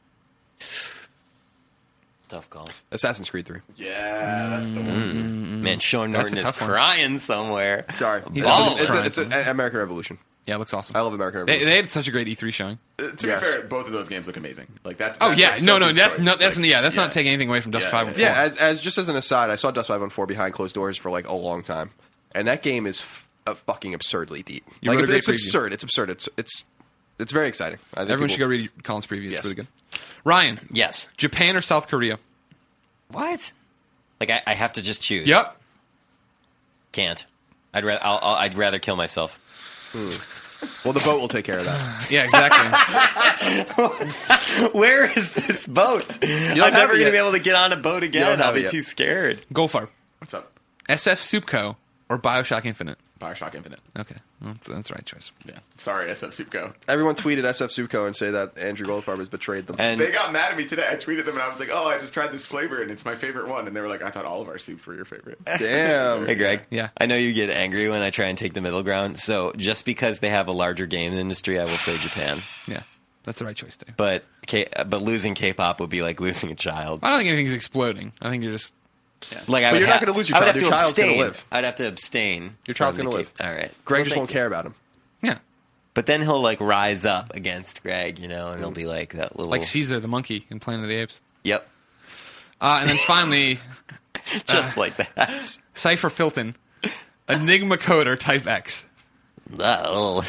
Tough call. Assassin's Creed three. Yeah, that's the one. Man, Sean That's a Norton is tough one. crying somewhere. Sorry. He's It's, always it's, crying. it's, it's an American Revolution. Yeah, it looks awesome. I love American They, Revolution. they had such a great E three showing. Uh, to Yes. be fair, both of those games look amazing. Like that's. Oh that's yeah, like no, no, Sophie's that's choice. not. That's Like, yeah, that's yeah. not taking anything away from Dust Yeah, five yeah, one four. Yeah, as, as just as an aside, I saw Dust five one four behind closed doors for like a long time, and that game is f- uh, fucking absurdly deep. You like wrote a it's great preview. absurd. It's absurd. It's it's it's very exciting. I think Everyone people- should go read Colin's preview. It's Yes. really good. Ryan, Yes. Japan or South Korea? What? Like I, I have to just choose. Yep. Can't. I'd rather. I'll, I'll, I'd rather kill myself. Well, the boat will take care of that. Yeah, exactly. Where is this boat? I'm have never it going to yet. be able to get on a boat don't again. have I'll it be yet. too scared. Goldfarb, What's up? S F Supco or Bioshock Infinite? Bioshock Infinite. Okay, well, that's, that's the right choice. Yeah. Sorry, S F Supco. Everyone tweeted S F Suco and say that Andrew Goldfarb has betrayed them. And They got mad at me today. I tweeted them and I was like, "Oh, I just tried this flavor and it's my favorite one." And they were like, "I thought all of our soups were your favorite." Damn. hey, Greg. Yeah. I know you get angry when I try and take the middle ground. So just because they have a larger game industry, I will say Japan. Yeah, that's the right choice, Dave. But K- but losing K-pop would be like losing a child. I don't think anything's exploding. I think you're just Like, I But would you're not ha- gonna lose your I would child. have Your to child's gonna abstain. live. I'd have to abstain. Your child's from the gonna K- live. All right. Greg Well, just thank won't you. care about him. yeah, But then he'll like rise up against Greg, you know, and he'll be like that little. like Caesar the monkey in Planet of the Apes. Yep. Uh, and then finally, Just like that. Cypher Filton, Enigma Coder Type X. Oh.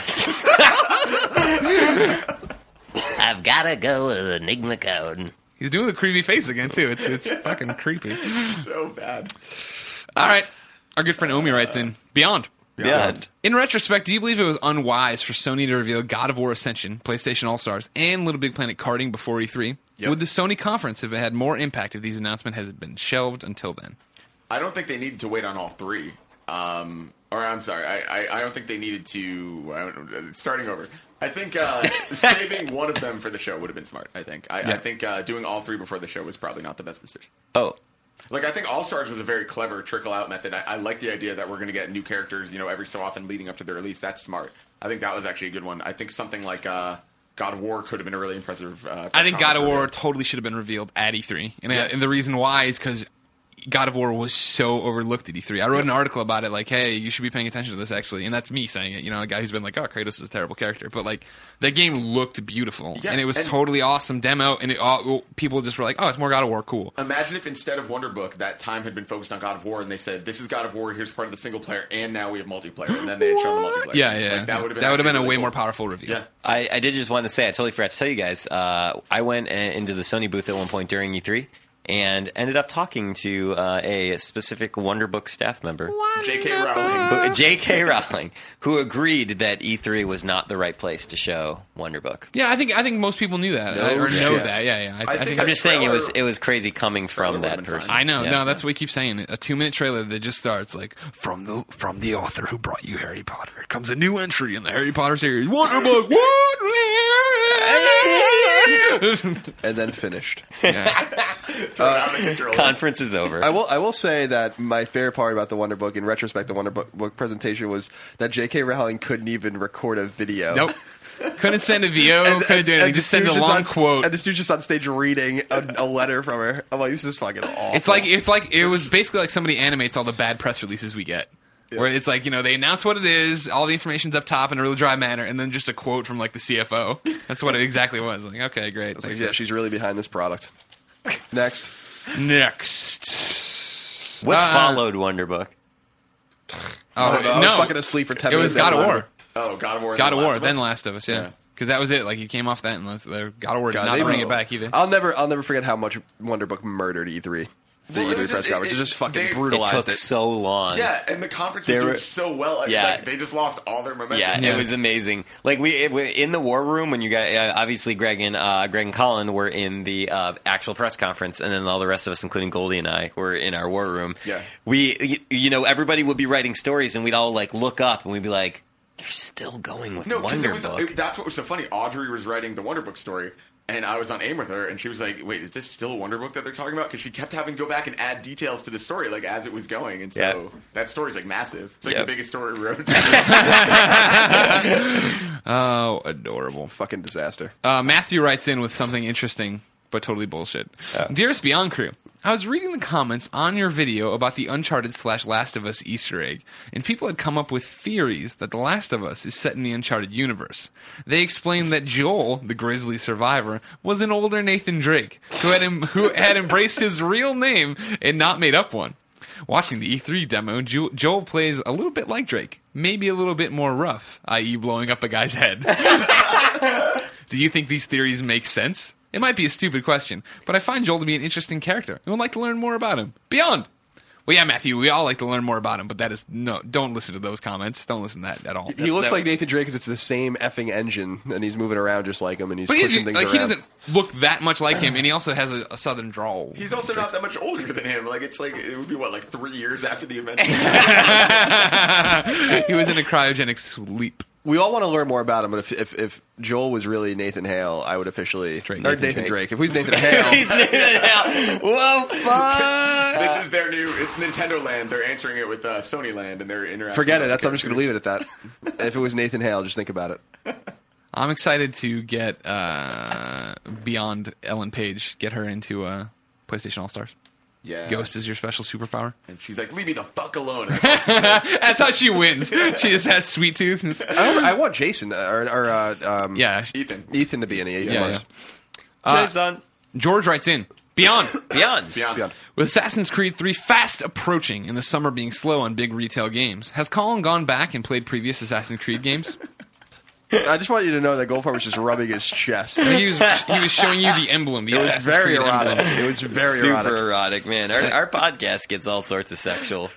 I've got to go with Enigma Code. He's doing the creepy face again too. It's it's fucking creepy. So bad. All right, our good friend Omi writes in Beyond. Yeah. In retrospect, do you believe it was unwise for Sony to reveal God of War Ascension, PlayStation All-Stars, and Little Big Planet karting before E three? Yep. Would the Sony conference have had more impact if these announcements had been shelved until then? I don't think they needed to wait on all three. Um, or I'm sorry, I, I, I don't think they needed to. I don't, starting over. I think uh, saving one of them for the show would have been smart. I think. I, Yeah. I think uh, doing all three before the show was probably not the best decision. Oh. Like, I think All Stars was a very clever trickle out method. I, I like the idea that we're going to get new characters, you know, every so often leading up to the release. That's smart. I think that was actually a good one. I think something like uh, God of War could have been a really impressive. Uh, I think God of conference War reveal. totally should have been revealed at E three. And, Yeah. I, and the reason why is because God of War was so overlooked at E three. I wrote an article about it, like, hey, you should be paying attention to this, actually. And that's me saying it, you know, a guy who's been like, oh, Kratos is a terrible character. But, like, that game looked beautiful. Yeah, and it was and- totally awesome demo. And it all, people just were like, oh, it's more God of War, cool. Imagine if instead of Wonder Book, that time had been focused on God of War, and they said, "This is God of War. Here's part of the single player, and now we have multiplayer." And then they had shown the multiplayer. Yeah, yeah. Like, that would have been that would have actually been a really way cool. more powerful reveal. Yeah. I, I did just want to say, I totally forgot to tell you guys, uh, I went uh, into the Sony booth at one point during E three and ended up talking to uh, a specific Wonderbook staff member, J K Rowling. who, J K Rowling, who agreed that E three was not the right place to show Wonderbook. Yeah, I think I think most people knew that No or know shit. that. Yeah, yeah. I, I I think, think I'm a just saying it was trailer- it was crazy coming from trailer that would've been person. fine. I know. Yeah. No, that's what we keep saying. A two-minute trailer that just starts like from the from the author who brought you Harry Potter. Here comes a new entry in the Harry Potter series. Wonderbook. What? And then finished. Throw it out of the controller. Conference is over. I will. I will say that my favorite part about the Wonder Book, in retrospect, the Wonder Book, book presentation was that J K. Rowling couldn't even record a video. Nope. Couldn't send a V O. And- couldn't do and- anything. and Just this send a dude's long on, quote. And this dude's just on stage reading a, a letter from her. I'm like, this is fucking awful. It's like it's like it was basically like somebody animates all the bad press releases we get. Where it's like, you know, they announce what it is, all the information's up top in a really dry manner, and then just a quote from like the C F O. That's what it exactly was. Like, okay, great. It's like, yeah, she's really behind this product. Next. Next. what uh, followed Wonderbook? Oh, I, don't know, I no. was fucking asleep for ten It minutes. was God of after War. Oh, God of War. and God then of War, Last then Us? Last of Us, yeah. Yeah. Because that was it. Like, you came off that, and they God of War did God, not they- bring it back either. I'll never, I'll never forget how much Wonderbook murdered E three. The Well, E it three was press just- conference. it- It just fucking they- it brutalized It took it. so long. Yeah, and the conference They was doing were- so well. Yeah. Like, they just lost all their momentum. Yeah, Yeah. it was amazing. Like we, it, we in the war room when you got uh, obviously Greg and uh, Greg and Colin were in the uh, actual press conference, and then all the rest of us, including Goldie and I, were in our war room. Yeah. we, y- you know, everybody would be writing stories, and we'd all like look up, and we'd be like, "You're still going with No, because Wonder it was, Book." it, that's what was so funny. Audrey was writing the Wonder Book story, and I was on AIM with her, and she was like, "Wait, is this still a Wonder Book that they're talking about?" Because she kept having to go back and add details to the story, like as it was going, and so Yeah. that story's like massive. It's like Yep. the biggest story we wrote. Oh, adorable. Fucking disaster. Uh, Matthew writes in with something interesting, but totally bullshit. Dearest Beyond Crew, I was reading the comments on your video about the Uncharted slash Last of Us Easter egg, and people had come up with theories that The Last of Us is set in the Uncharted universe. They explained that Joel, the grizzly survivor, was an older Nathan Drake, who had, em- who had embraced his real name and not made up one. Watching the E three demo, jo- Joel plays a little bit like Drake, maybe a little bit more rough, that is blowing up a guy's head. Do you think these theories make sense? It might be a stupid question, but I find Joel to be an interesting character and would like to learn more about him. Beyond! Well, yeah, Matthew, we all like to learn more about him, but that is no. Don't listen to those comments. Don't listen to that at all. He looks that- like Nathan Drake because it's the same effing engine, and he's moving around just like him, and he's But he, pushing doesn't- things like, he around. doesn't look that much like him, and he also has a, a southern drawl. He's also not that much older than him. Like it's like it would be what, like three years after the event. He was in a cryogenic sleep. We all want to learn more about him, but if, if if Joel was really Nathan Hale, I would officially Drake. or Nathan Nathan Drake. Drake. If he's Nathan Hale, Whoa, fuck! This is their new. It's Nintendo Land. They're answering it with uh, Sony Land, and they're interacting. forget it. with That's I'm just going to characters. leave it at that. If it was Nathan Hale, just think about it. I'm excited to get uh, beyond Ellen Page, get her into uh, PlayStation All Stars. Yeah. Ghost is your special superpower. And she's like, "Leave me the fuck alone." That's how she wins. She just has sweet tooth. And I, don't- I want Jason uh, or, or uh, um, yeah, Ethan. Ethan to be in it. yeah, yeah. Uh, Jason. George writes in Beyond. Beyond. Beyond. Beyond. With Assassin's Creed three fast approaching and the summer being slow on big retail games, has Colin gone back and played previous Assassin's Creed games? I just want you to know that Goldfarb was just rubbing his chest. He was he was showing you the emblem. The It was Assassin's very Creed erotic. emblem. It was very Super erotic. erotic, man. Our, our podcast gets all sorts of sexual.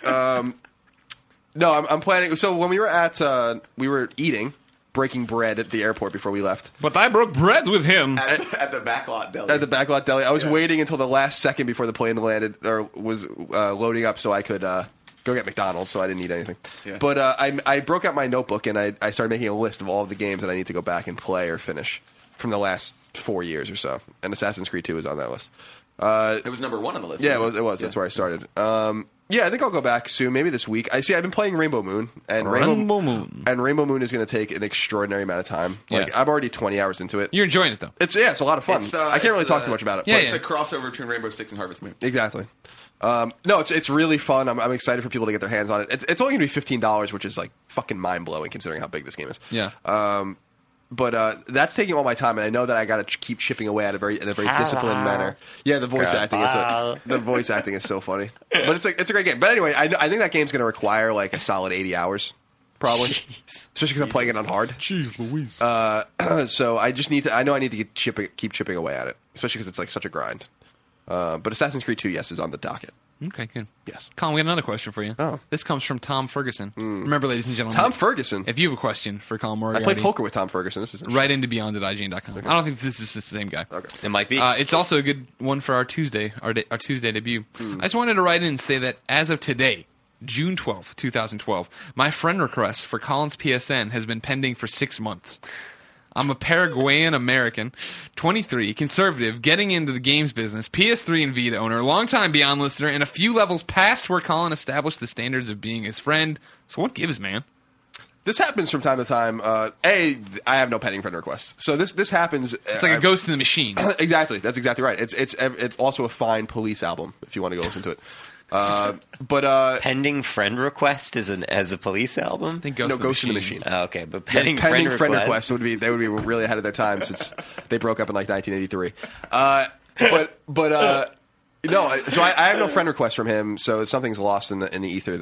No, I'm, I'm planning. So when we were at, uh, we were eating, breaking bread at the airport before we left. But I broke bread with him. At, at the backlot deli. At the backlot deli, I was Yeah. waiting until the last second before the plane landed or was uh, loading up, so I could uh, go get McDonald's. So I didn't eat anything. Yeah. But uh, I, I broke out my notebook and I, I started making a list of all of the games that I need to go back and play or finish from the last four years or so. And Assassin's Creed two is on that list. Uh, It was number one on the list. yeah, it was. wasn't It was. That's where I started. Um, yeah, I think I'll go back soon. Maybe this week. I see. I've been playing Rainbow Moon, and Rainbow Moon. and Rainbow Moon is going to take an extraordinary amount of time. Like Yeah. I'm already twenty hours into it. You're enjoying it though. It's yeah, it's a lot of fun. It's, uh, I can't it's, really talk uh, too much about it. Yeah, but yeah. It's a crossover between Rainbow Six and Harvest Moon. Exactly. Um, no, it's it's really fun. I'm, I'm excited for people to get their hands on it. It's, it's only going to be fifteen dollars, which is like fucking mind blowing considering how big this game is. Yeah. Um, but uh, that's taking all my time, and I know that I got to ch- keep chipping away at a very in a very disciplined manner. Yeah, the voice acting is so, the voice acting is so funny, but it's a it's a great game. But anyway, I, I think that game's going to require like a solid eighty hours, probably, especially because I'm playing it on hard. Jeez Louise. Uh, so I just need to. I know I need to get chipping, keep chipping away at it, especially because it's like such a grind. Uh, but Assassin's Creed two, yes, is on the docket. Okay, good. Yes. Colin, we got another question for you. Oh. This comes from Tom Ferguson. Remember, ladies and gentlemen, Tom Ferguson. if you have a question for Colin I Moriarty, played poker with Tom Ferguson. This is right into beyond at I G N dot com. I don't think this is the same guy. Okay. It might be. Uh, it's also a good one for our Tuesday, our, de- our Tuesday debut. Hmm. I just wanted to write in and say that as of today, June twelfth, twenty twelve, my friend request for Colin's P S N has been pending for six months. I'm a Paraguayan American, twenty-three, conservative, getting into the games business, P S three and Vita owner, longtime Beyond listener, and a few levels past where Colin established the standards of being his friend. So what gives, man? This happens from time to time. Uh, a, I have no pending friend requests, so this this happens. It's like a ghost in the machine. Exactly. That's exactly right. It's it's it's also a fine Police album if you want to go listen to it. Uh, but uh, Pending friend request is an as a Police album. I think Ghost, no, in, the Ghost in the Machine. Machine. Oh, okay, but Yes, pending, pending friend, friend request. requests would be they would be really ahead of their time since they broke up in like nineteen eighty-three. Uh, but but uh, no, so I, I have no friend request from him, so something's lost in the in the ether there.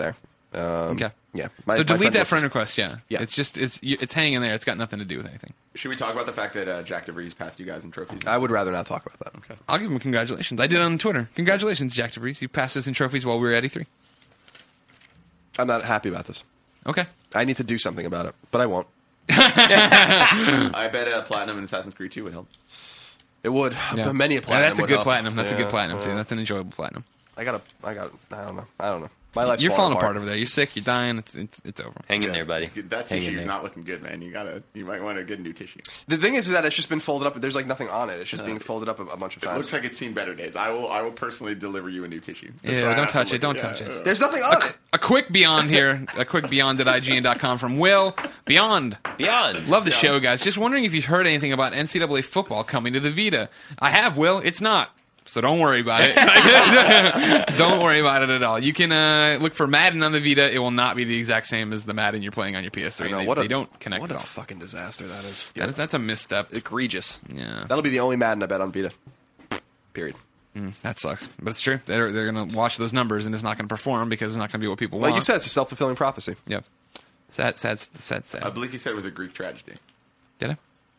Um, Okay. Yeah. My- so my delete that list friend is- request. Yeah. Yeah. It's just it's you- it's hanging there. It's got nothing to do with anything. Should we talk about the fact that uh, Jack DeVries passed you guys in trophies? I would rather not talk about that. Okay. I'll give him congratulations. I did on Twitter. Congratulations, Jack DeVries. You passed us in trophies while we were at E three. I'm not happy about this. Okay. I need to do something about it, but I won't. I bet uh, Platinum in Assassin's Creed two would help. It would. Yeah. Many a Yeah, platinum. that's a would good help. platinum. That's a Yeah, good platinum yeah. too. That's an enjoyable platinum. I gotta. I got. I don't know. I don't know. My life's You're falling apart. apart over there. You're sick. You're dying. It's it's it's over. Hang in there, buddy. That Hang in tissue's there. not looking good, man. You gotta, you might want to get a new tissue. The thing is that it's just been folded up. There's like nothing on it. It's just being folded up a, a bunch of It times. looks like it's seen better days. I will, I will personally deliver you a new tissue. Yeah, So I don't have to touch it, look don't at- touch yeah, it. uh, There's nothing on it. A quick beyond here. A quick beyond at I G N dot com from Will. Beyond. Beyond. Love the show, guys. Just wondering if you've heard anything about N C double A football coming to the Vita. I have, Will. It's not. So don't worry about it. Don't worry about it at all. You can uh, look for Madden on the Vita. It will not be the exact same as the Madden you're playing on your P S three. I know, They, what a- they don't connect What at a all. fucking disaster that is. That is- that's a misstep. Egregious. Yeah. That'll be the only Madden I bet on Vita. Period. That sucks. But it's true. They're, they're going to watch those numbers and it's not going to perform because it's not going to be what people Like want. you said, it's a self fulfilling prophecy. Yep. Sad, sad, sad, sad. I believe he said it was a Greek tragedy. Did I?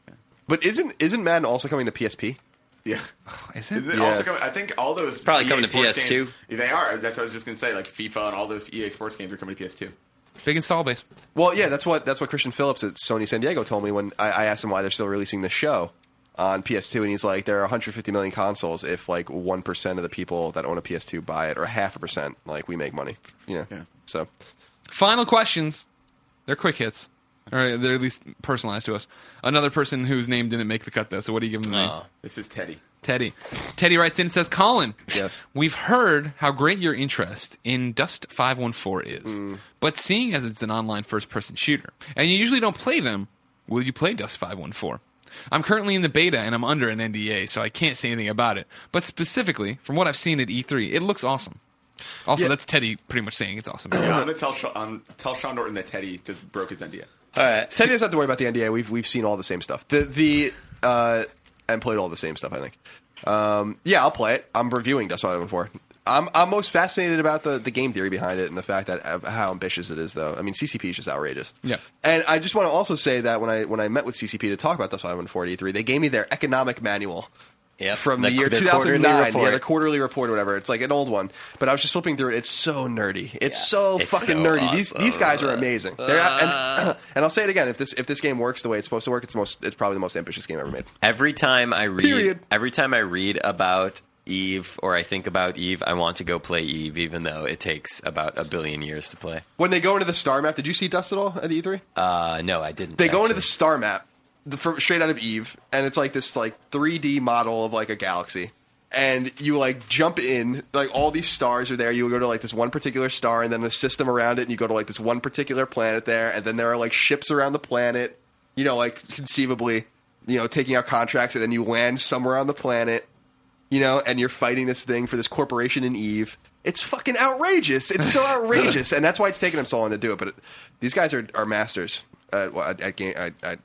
But isn't isn't Madden also coming to P S P? Yeah. Is it? Is it Yeah. also coming? I think all those Probably E A coming to sports P S two. games- Yeah, they are. That's what I was just gonna say. Like FIFA and all those E A sports games are coming to P S two. Big install base. Well, yeah, that's what that's what Christian Phillips at Sony San Diego told me when I, I asked him why they're still releasing the show on P S two, and he's like, there are one hundred fifty million consoles. If like one percent of the people that own a P S two buy it, or half a percent, like we make money. You know? Yeah. So Final questions. They're quick hits. Or they're at least personalized to us. Another person whose name didn't make the cut, though, so what do you give them the name? Oh. This is Teddy. Teddy. Teddy writes in and says, Colin, Yes. we've heard how great your interest in Dust five one four is, Mm. but seeing as it's an online first-person shooter, and you usually don't play them, will you play Dust five one four? I'm currently in the beta, and I'm under an N D A, so I can't say anything about it. But specifically, from what I've seen at E three, it looks awesome. Also, Yeah. that's Teddy pretty much saying it's awesome. Yeah, I'm gonna tell Sha- um, tell Sean Norton that Teddy just broke his N D A. All right. Teddy doesn't have to worry about the N D A. We've we've seen all the same stuff. The the uh, and played all the same stuff. I think. Um, yeah, I'll play it. I'm reviewing Dust five one four. I'm I'm most fascinated about the, the game theory behind it and the fact that uh, how ambitious it is. Though I mean, C C P is just outrageous. Yeah. And I just want to also say that when I when I met with C C P to talk about Dust five one four at E three, they gave me their economic manual. Yep. From The- the year their two thousand nine, quarterly yeah, report. the quarterly report or whatever. It's like an old one, but I was just flipping through it. It's so nerdy. It's so It's fucking so nerdy. These awesome. these guys are amazing. They're, and, and I'll say it again: if this if this game works the way it's supposed to work, it's most it's probably the most ambitious game ever made. Every time I read, Period. every time I read about Eve or I think about Eve, I want to go play Eve, even though it takes about a billion years to play. When they go into the star map, did you see Dust at all at E three? Uh, no, I didn't. They go into actually. the star map, the, from, straight out of Eve, and it's like this like three D model of like a galaxy. And you like jump in, like all these stars are there. You go to like this one particular star, and then a system around it, and you go to like this one particular planet there, and then there are like ships around the planet. You know, like conceivably, you know, taking out contracts, and then you land somewhere on the planet. You know, and you're fighting this thing for this corporation in Eve. It's fucking outrageous. It's so outrageous, and that's why it's taken them so long to do it. But it, these guys are, are masters at, at, at game at, at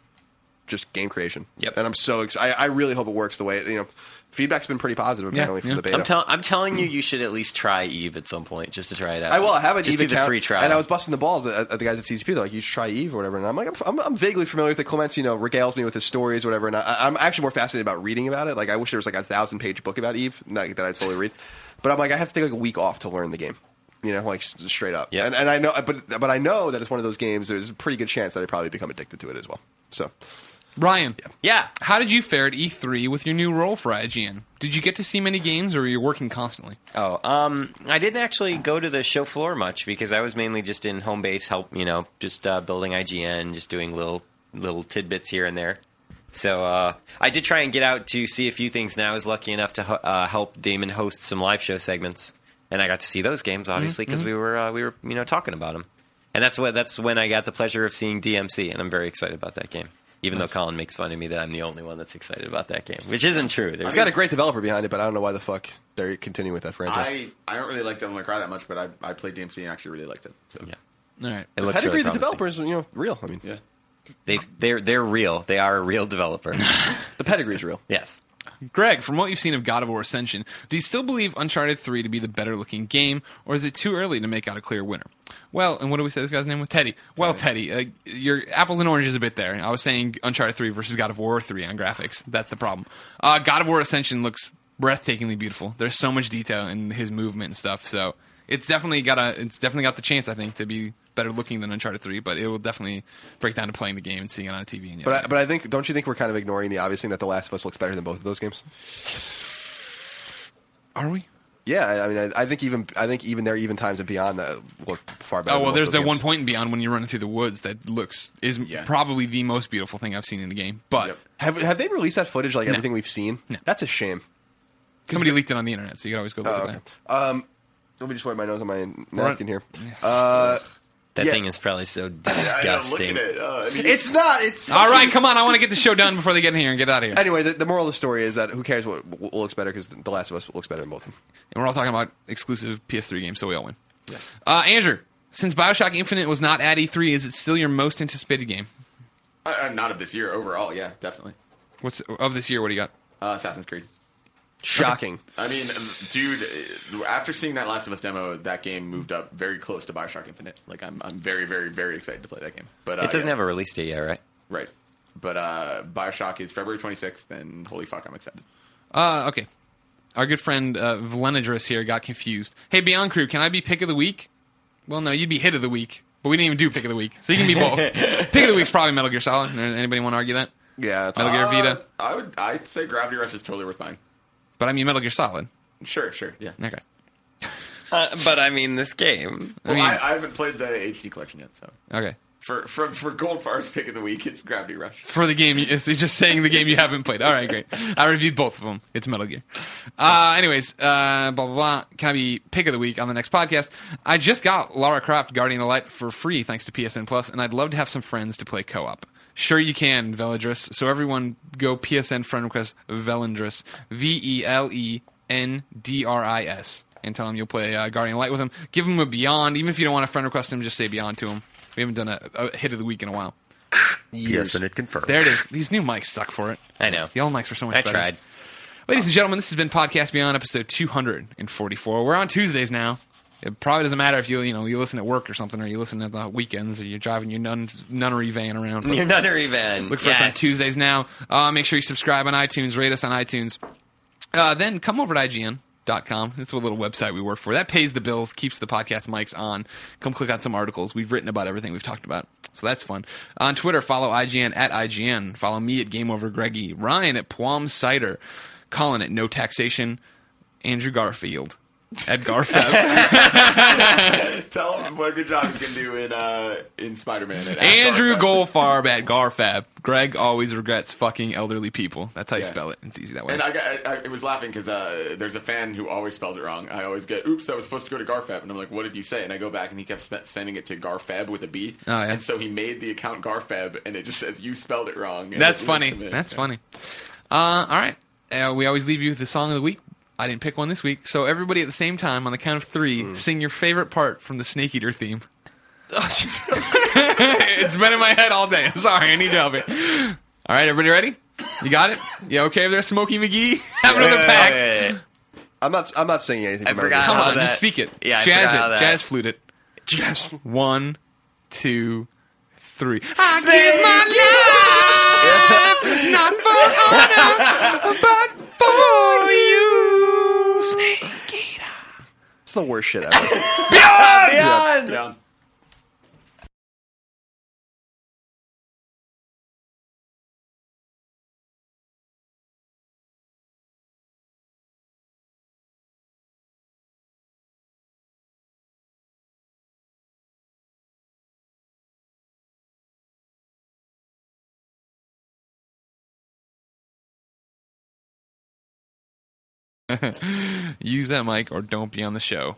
just game creation. Yep. And I'm so excited. I, I really hope it works the way it, you know. Feedback's been pretty positive apparently Yeah, from yeah. the beta. I'm, tell- I'm telling you, you should at least try Eve at some point just to try it out. I will. I have an just Eve do account, the free trial. and I was busting the balls at, at the guys at C C P. They're like, "You should try Eve or whatever." And I'm like, "I'm, I'm, I'm vaguely familiar with it." Clements, you know, regales me with his stories or whatever. And I, I'm actually more fascinated about reading about it. Like, I wish there was like a thousand page book about Eve that, that I'd totally read. But I'm like, I have to take like a week off to learn the game. You know, like s- straight up. Yep. And, and I know, but but I know that it's one of those games. There's a pretty good chance that I probably become addicted to it as well. So Ryan, yeah. how did you fare at E three with your new role for I G N? Did you get to see many games, or were you working constantly? Oh, um, I didn't actually go to the show floor much because I was mainly just in home base, help, you know, just uh, building I G N, just doing little little tidbits here and there. So uh, I did try and get out to see a few things. Now I was lucky enough to ho- uh, help Damon host some live show segments, and I got to see those games obviously because Mm-hmm. we were uh, we were you know talking about them, and that's what that's when I got the pleasure of seeing D M C, and I'm very excited about that game. Even though Colin makes fun of me that I'm the only one that's excited about that game, which isn't true. There's it's got a great developer behind it, but I don't know why the fuck they're continuing with that franchise. I, I don't really like Devil May Cry that much, but I, I played D M C and actually really liked it. So Yeah. All right. it looks Pedigree, really the promising. developers, you know, real. I mean, yeah. They they're they're real. They are a real developer. the pedigree is real. Yes. Greg, from what you've seen of God of War Ascension, do you still believe Uncharted three to be the better looking game, or is it too early to make out a clear winner? Well, and what do we say this guy's name was? Teddy. Well, Teddy, uh, your apples and oranges a bit there. I was saying Uncharted three versus God of War three on graphics. That's the problem. Uh, God of War Ascension looks breathtakingly beautiful. There's so much detail in his movement and stuff, so it's definitely got a it's definitely got the chance, I think, to be better looking than Uncharted three, but it will definitely break down to playing the game and seeing it on T V. And yeah. But I, but I think, don't you think we're kind of ignoring the obvious thing that The Last of Us looks better than both of those games? Are we? Yeah, I mean, I, I think even I think even there, even times and beyond that look far better. Oh well, than there's both that those one games. point in Beyond when you're running through the woods that looks is Yeah. probably the most beautiful thing I've seen in the game. But Yep. Have have they released that footage like No. everything we've seen? No. That's a shame. somebody leaked it on the internet, so you can always go look Oh, at okay. that. Um, let me just wipe my nose on my napkin here. Uh, That Yeah. thing is probably so I know, look disgusting. at it. Uh, I mean, it's not. It's All right, come on. I want to get the show done before they get in here and get out of here. Anyway, the, the moral of the story is that who cares what, what looks better because The Last of Us looks better than both of them. And we're all talking about exclusive P S three games, so we all win. Yeah. Uh, Andrew, since Bioshock Infinite was not at E three, is it still your most anticipated game? uh, uh, not of this year overall. Yeah, definitely. What's of this year? What do you got? Uh, Assassin's Creed. Shocking. I mean, dude, uh, after seeing that Last of Us demo, that game moved up very close to Bioshock Infinite. Like, I'm, I'm very, very, very excited to play that game. But uh, It doesn't yeah. have a release date yet, right? Right. But uh, Bioshock is February twenty-sixth, and holy fuck, I'm excited. Uh, okay. Our good friend uh, Vlenidris here got confused. Hey, Beyond Crew, can I be pick of the week? Well, no, you'd be hit of the week, but we didn't even do pick of the week, so you can be both. Pick of the week's probably Metal Gear Solid. Anybody want to argue that? Yeah, it's Metal Gear Vita. Uh, I would, I'd say Gravity Rush is totally worth buying. But I mean Metal Gear Solid. Sure, sure, yeah. Okay. Uh, but I mean, this game. Well, I mean- I, I haven't played the H D collection yet, so Okay. for for for Goldfar's pick of the week, it's Gravity Rush. For the game, it's just saying the game you haven't played. All right, great. I reviewed both of them. It's Metal Gear. Uh, anyways, uh, blah, blah, blah. Can I be pick of the week on the next podcast? I just got Lara Croft Guardian of the Light for free thanks to P S N Plus, and I'd love to have some friends to play co-op. Sure you can, Velindris. So everyone go P S N friend request Velindris. V E L E N D R I S. And tell him you'll play uh, Guardian of the Light with him. Give him a Beyond. Even if you don't want to friend request him, just say Beyond to him. We haven't done a, a hit of the week in a while. years. it confirmed. There it is. These new mics suck for it. I know. The old mics were so much I better. tried. Ladies and gentlemen, this has been Podcast Beyond, episode two forty-four. We're on Tuesdays now. It probably doesn't matter if you you know you listen at work or something, or you listen at the weekends, or you're driving your nun, nunnery van around. Your nunnery van. Look for yes. us on Tuesdays now. Uh, make sure you subscribe on iTunes, rate us on iTunes. Uh, then come over to I G N dot com. It's a little website we work for. That pays the bills, keeps the podcast mics on. Come click on some articles. We've written about everything we've talked about. So that's fun. On Twitter, follow I G N at I G N. Follow me at Game Over Greggy. Ryan at Puam Cider. Colin at No Taxation. Andrew Garfield at Garfab. Tell him what a good job he's gonna do in uh, in Spider-Man. at Andrew Garfield. Goldfarb at Garfab. Greg always regrets fucking elderly people. That's how you Yeah. spell it. It's easy that way. And I, got, I, I was laughing because uh, there's a fan who always spells it wrong. I always get, oops, that was supposed to go to Garfab. And I'm like, what did you say? And I go back and he kept sp- sending it to Garfab with a B. Oh, yeah. And so he made the account Garfab and it just says, you spelled it wrong. And That's it funny. links to me. That's Yeah. funny. Uh, all right. Uh, we always leave you with the song of the week. I didn't pick one this week. So everybody at the same time, on the count of three, Mm. sing your favorite part from the Snake Eater theme. It's been in my head all day. Sorry, I need your help here. All right, everybody ready? You got it? You okay over there, Smokey McGee? Have another Wait, pack. wait, wait, wait. I'm not. I'm not singing anything. I from forgot Metal Come how on, that- just speak it. Yeah, I Jazz forgot how it. that- Jazz flute it. Gear. One, two, three. I give my life, not for honor, but for you. Snake Eater. It's the worst shit ever. Beyond! Beyond. Use that mic or don't be on the show.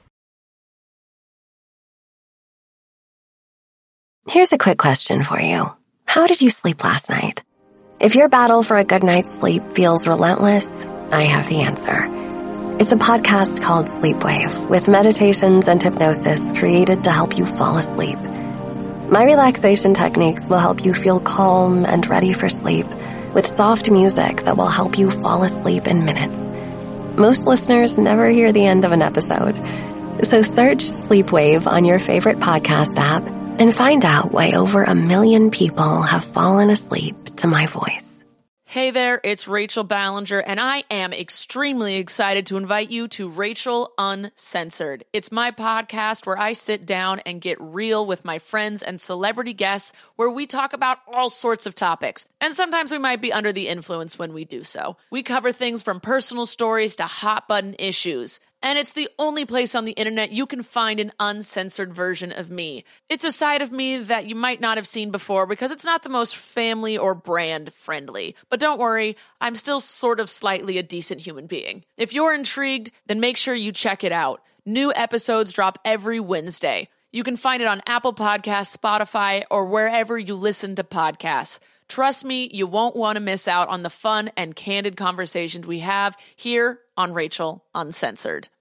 Here's a quick question for you. How did you sleep last night? If your battle for a good night's sleep feels relentless, I have the answer. It's a podcast called Sleepwave, with meditations and hypnosis created to help you fall asleep. My relaxation techniques will help you feel calm and ready for sleep, with soft music that will help you fall asleep in minutes. Most listeners never hear the end of an episode. So search Sleepwave on your favorite podcast app and find out why over a million people have fallen asleep to my voice. Hey there, it's Rachel Ballinger, and I am extremely excited to invite you to Rachel Uncensored. It's my podcast where I sit down and get real with my friends and celebrity guests, where we talk about all sorts of topics. And sometimes we might be under the influence when we do so. We cover things from personal stories to hot button issues. And it's the only place on the internet you can find an uncensored version of me. It's a side of me that you might not have seen before because it's not the most family or brand friendly. But don't worry, I'm still sort of slightly a decent human being. If you're intrigued, then make sure you check it out. New episodes drop every Wednesday. You can find it on Apple Podcasts, Spotify, or wherever you listen to podcasts. Trust me, you won't want to miss out on the fun and candid conversations we have here on Rachel Uncensored.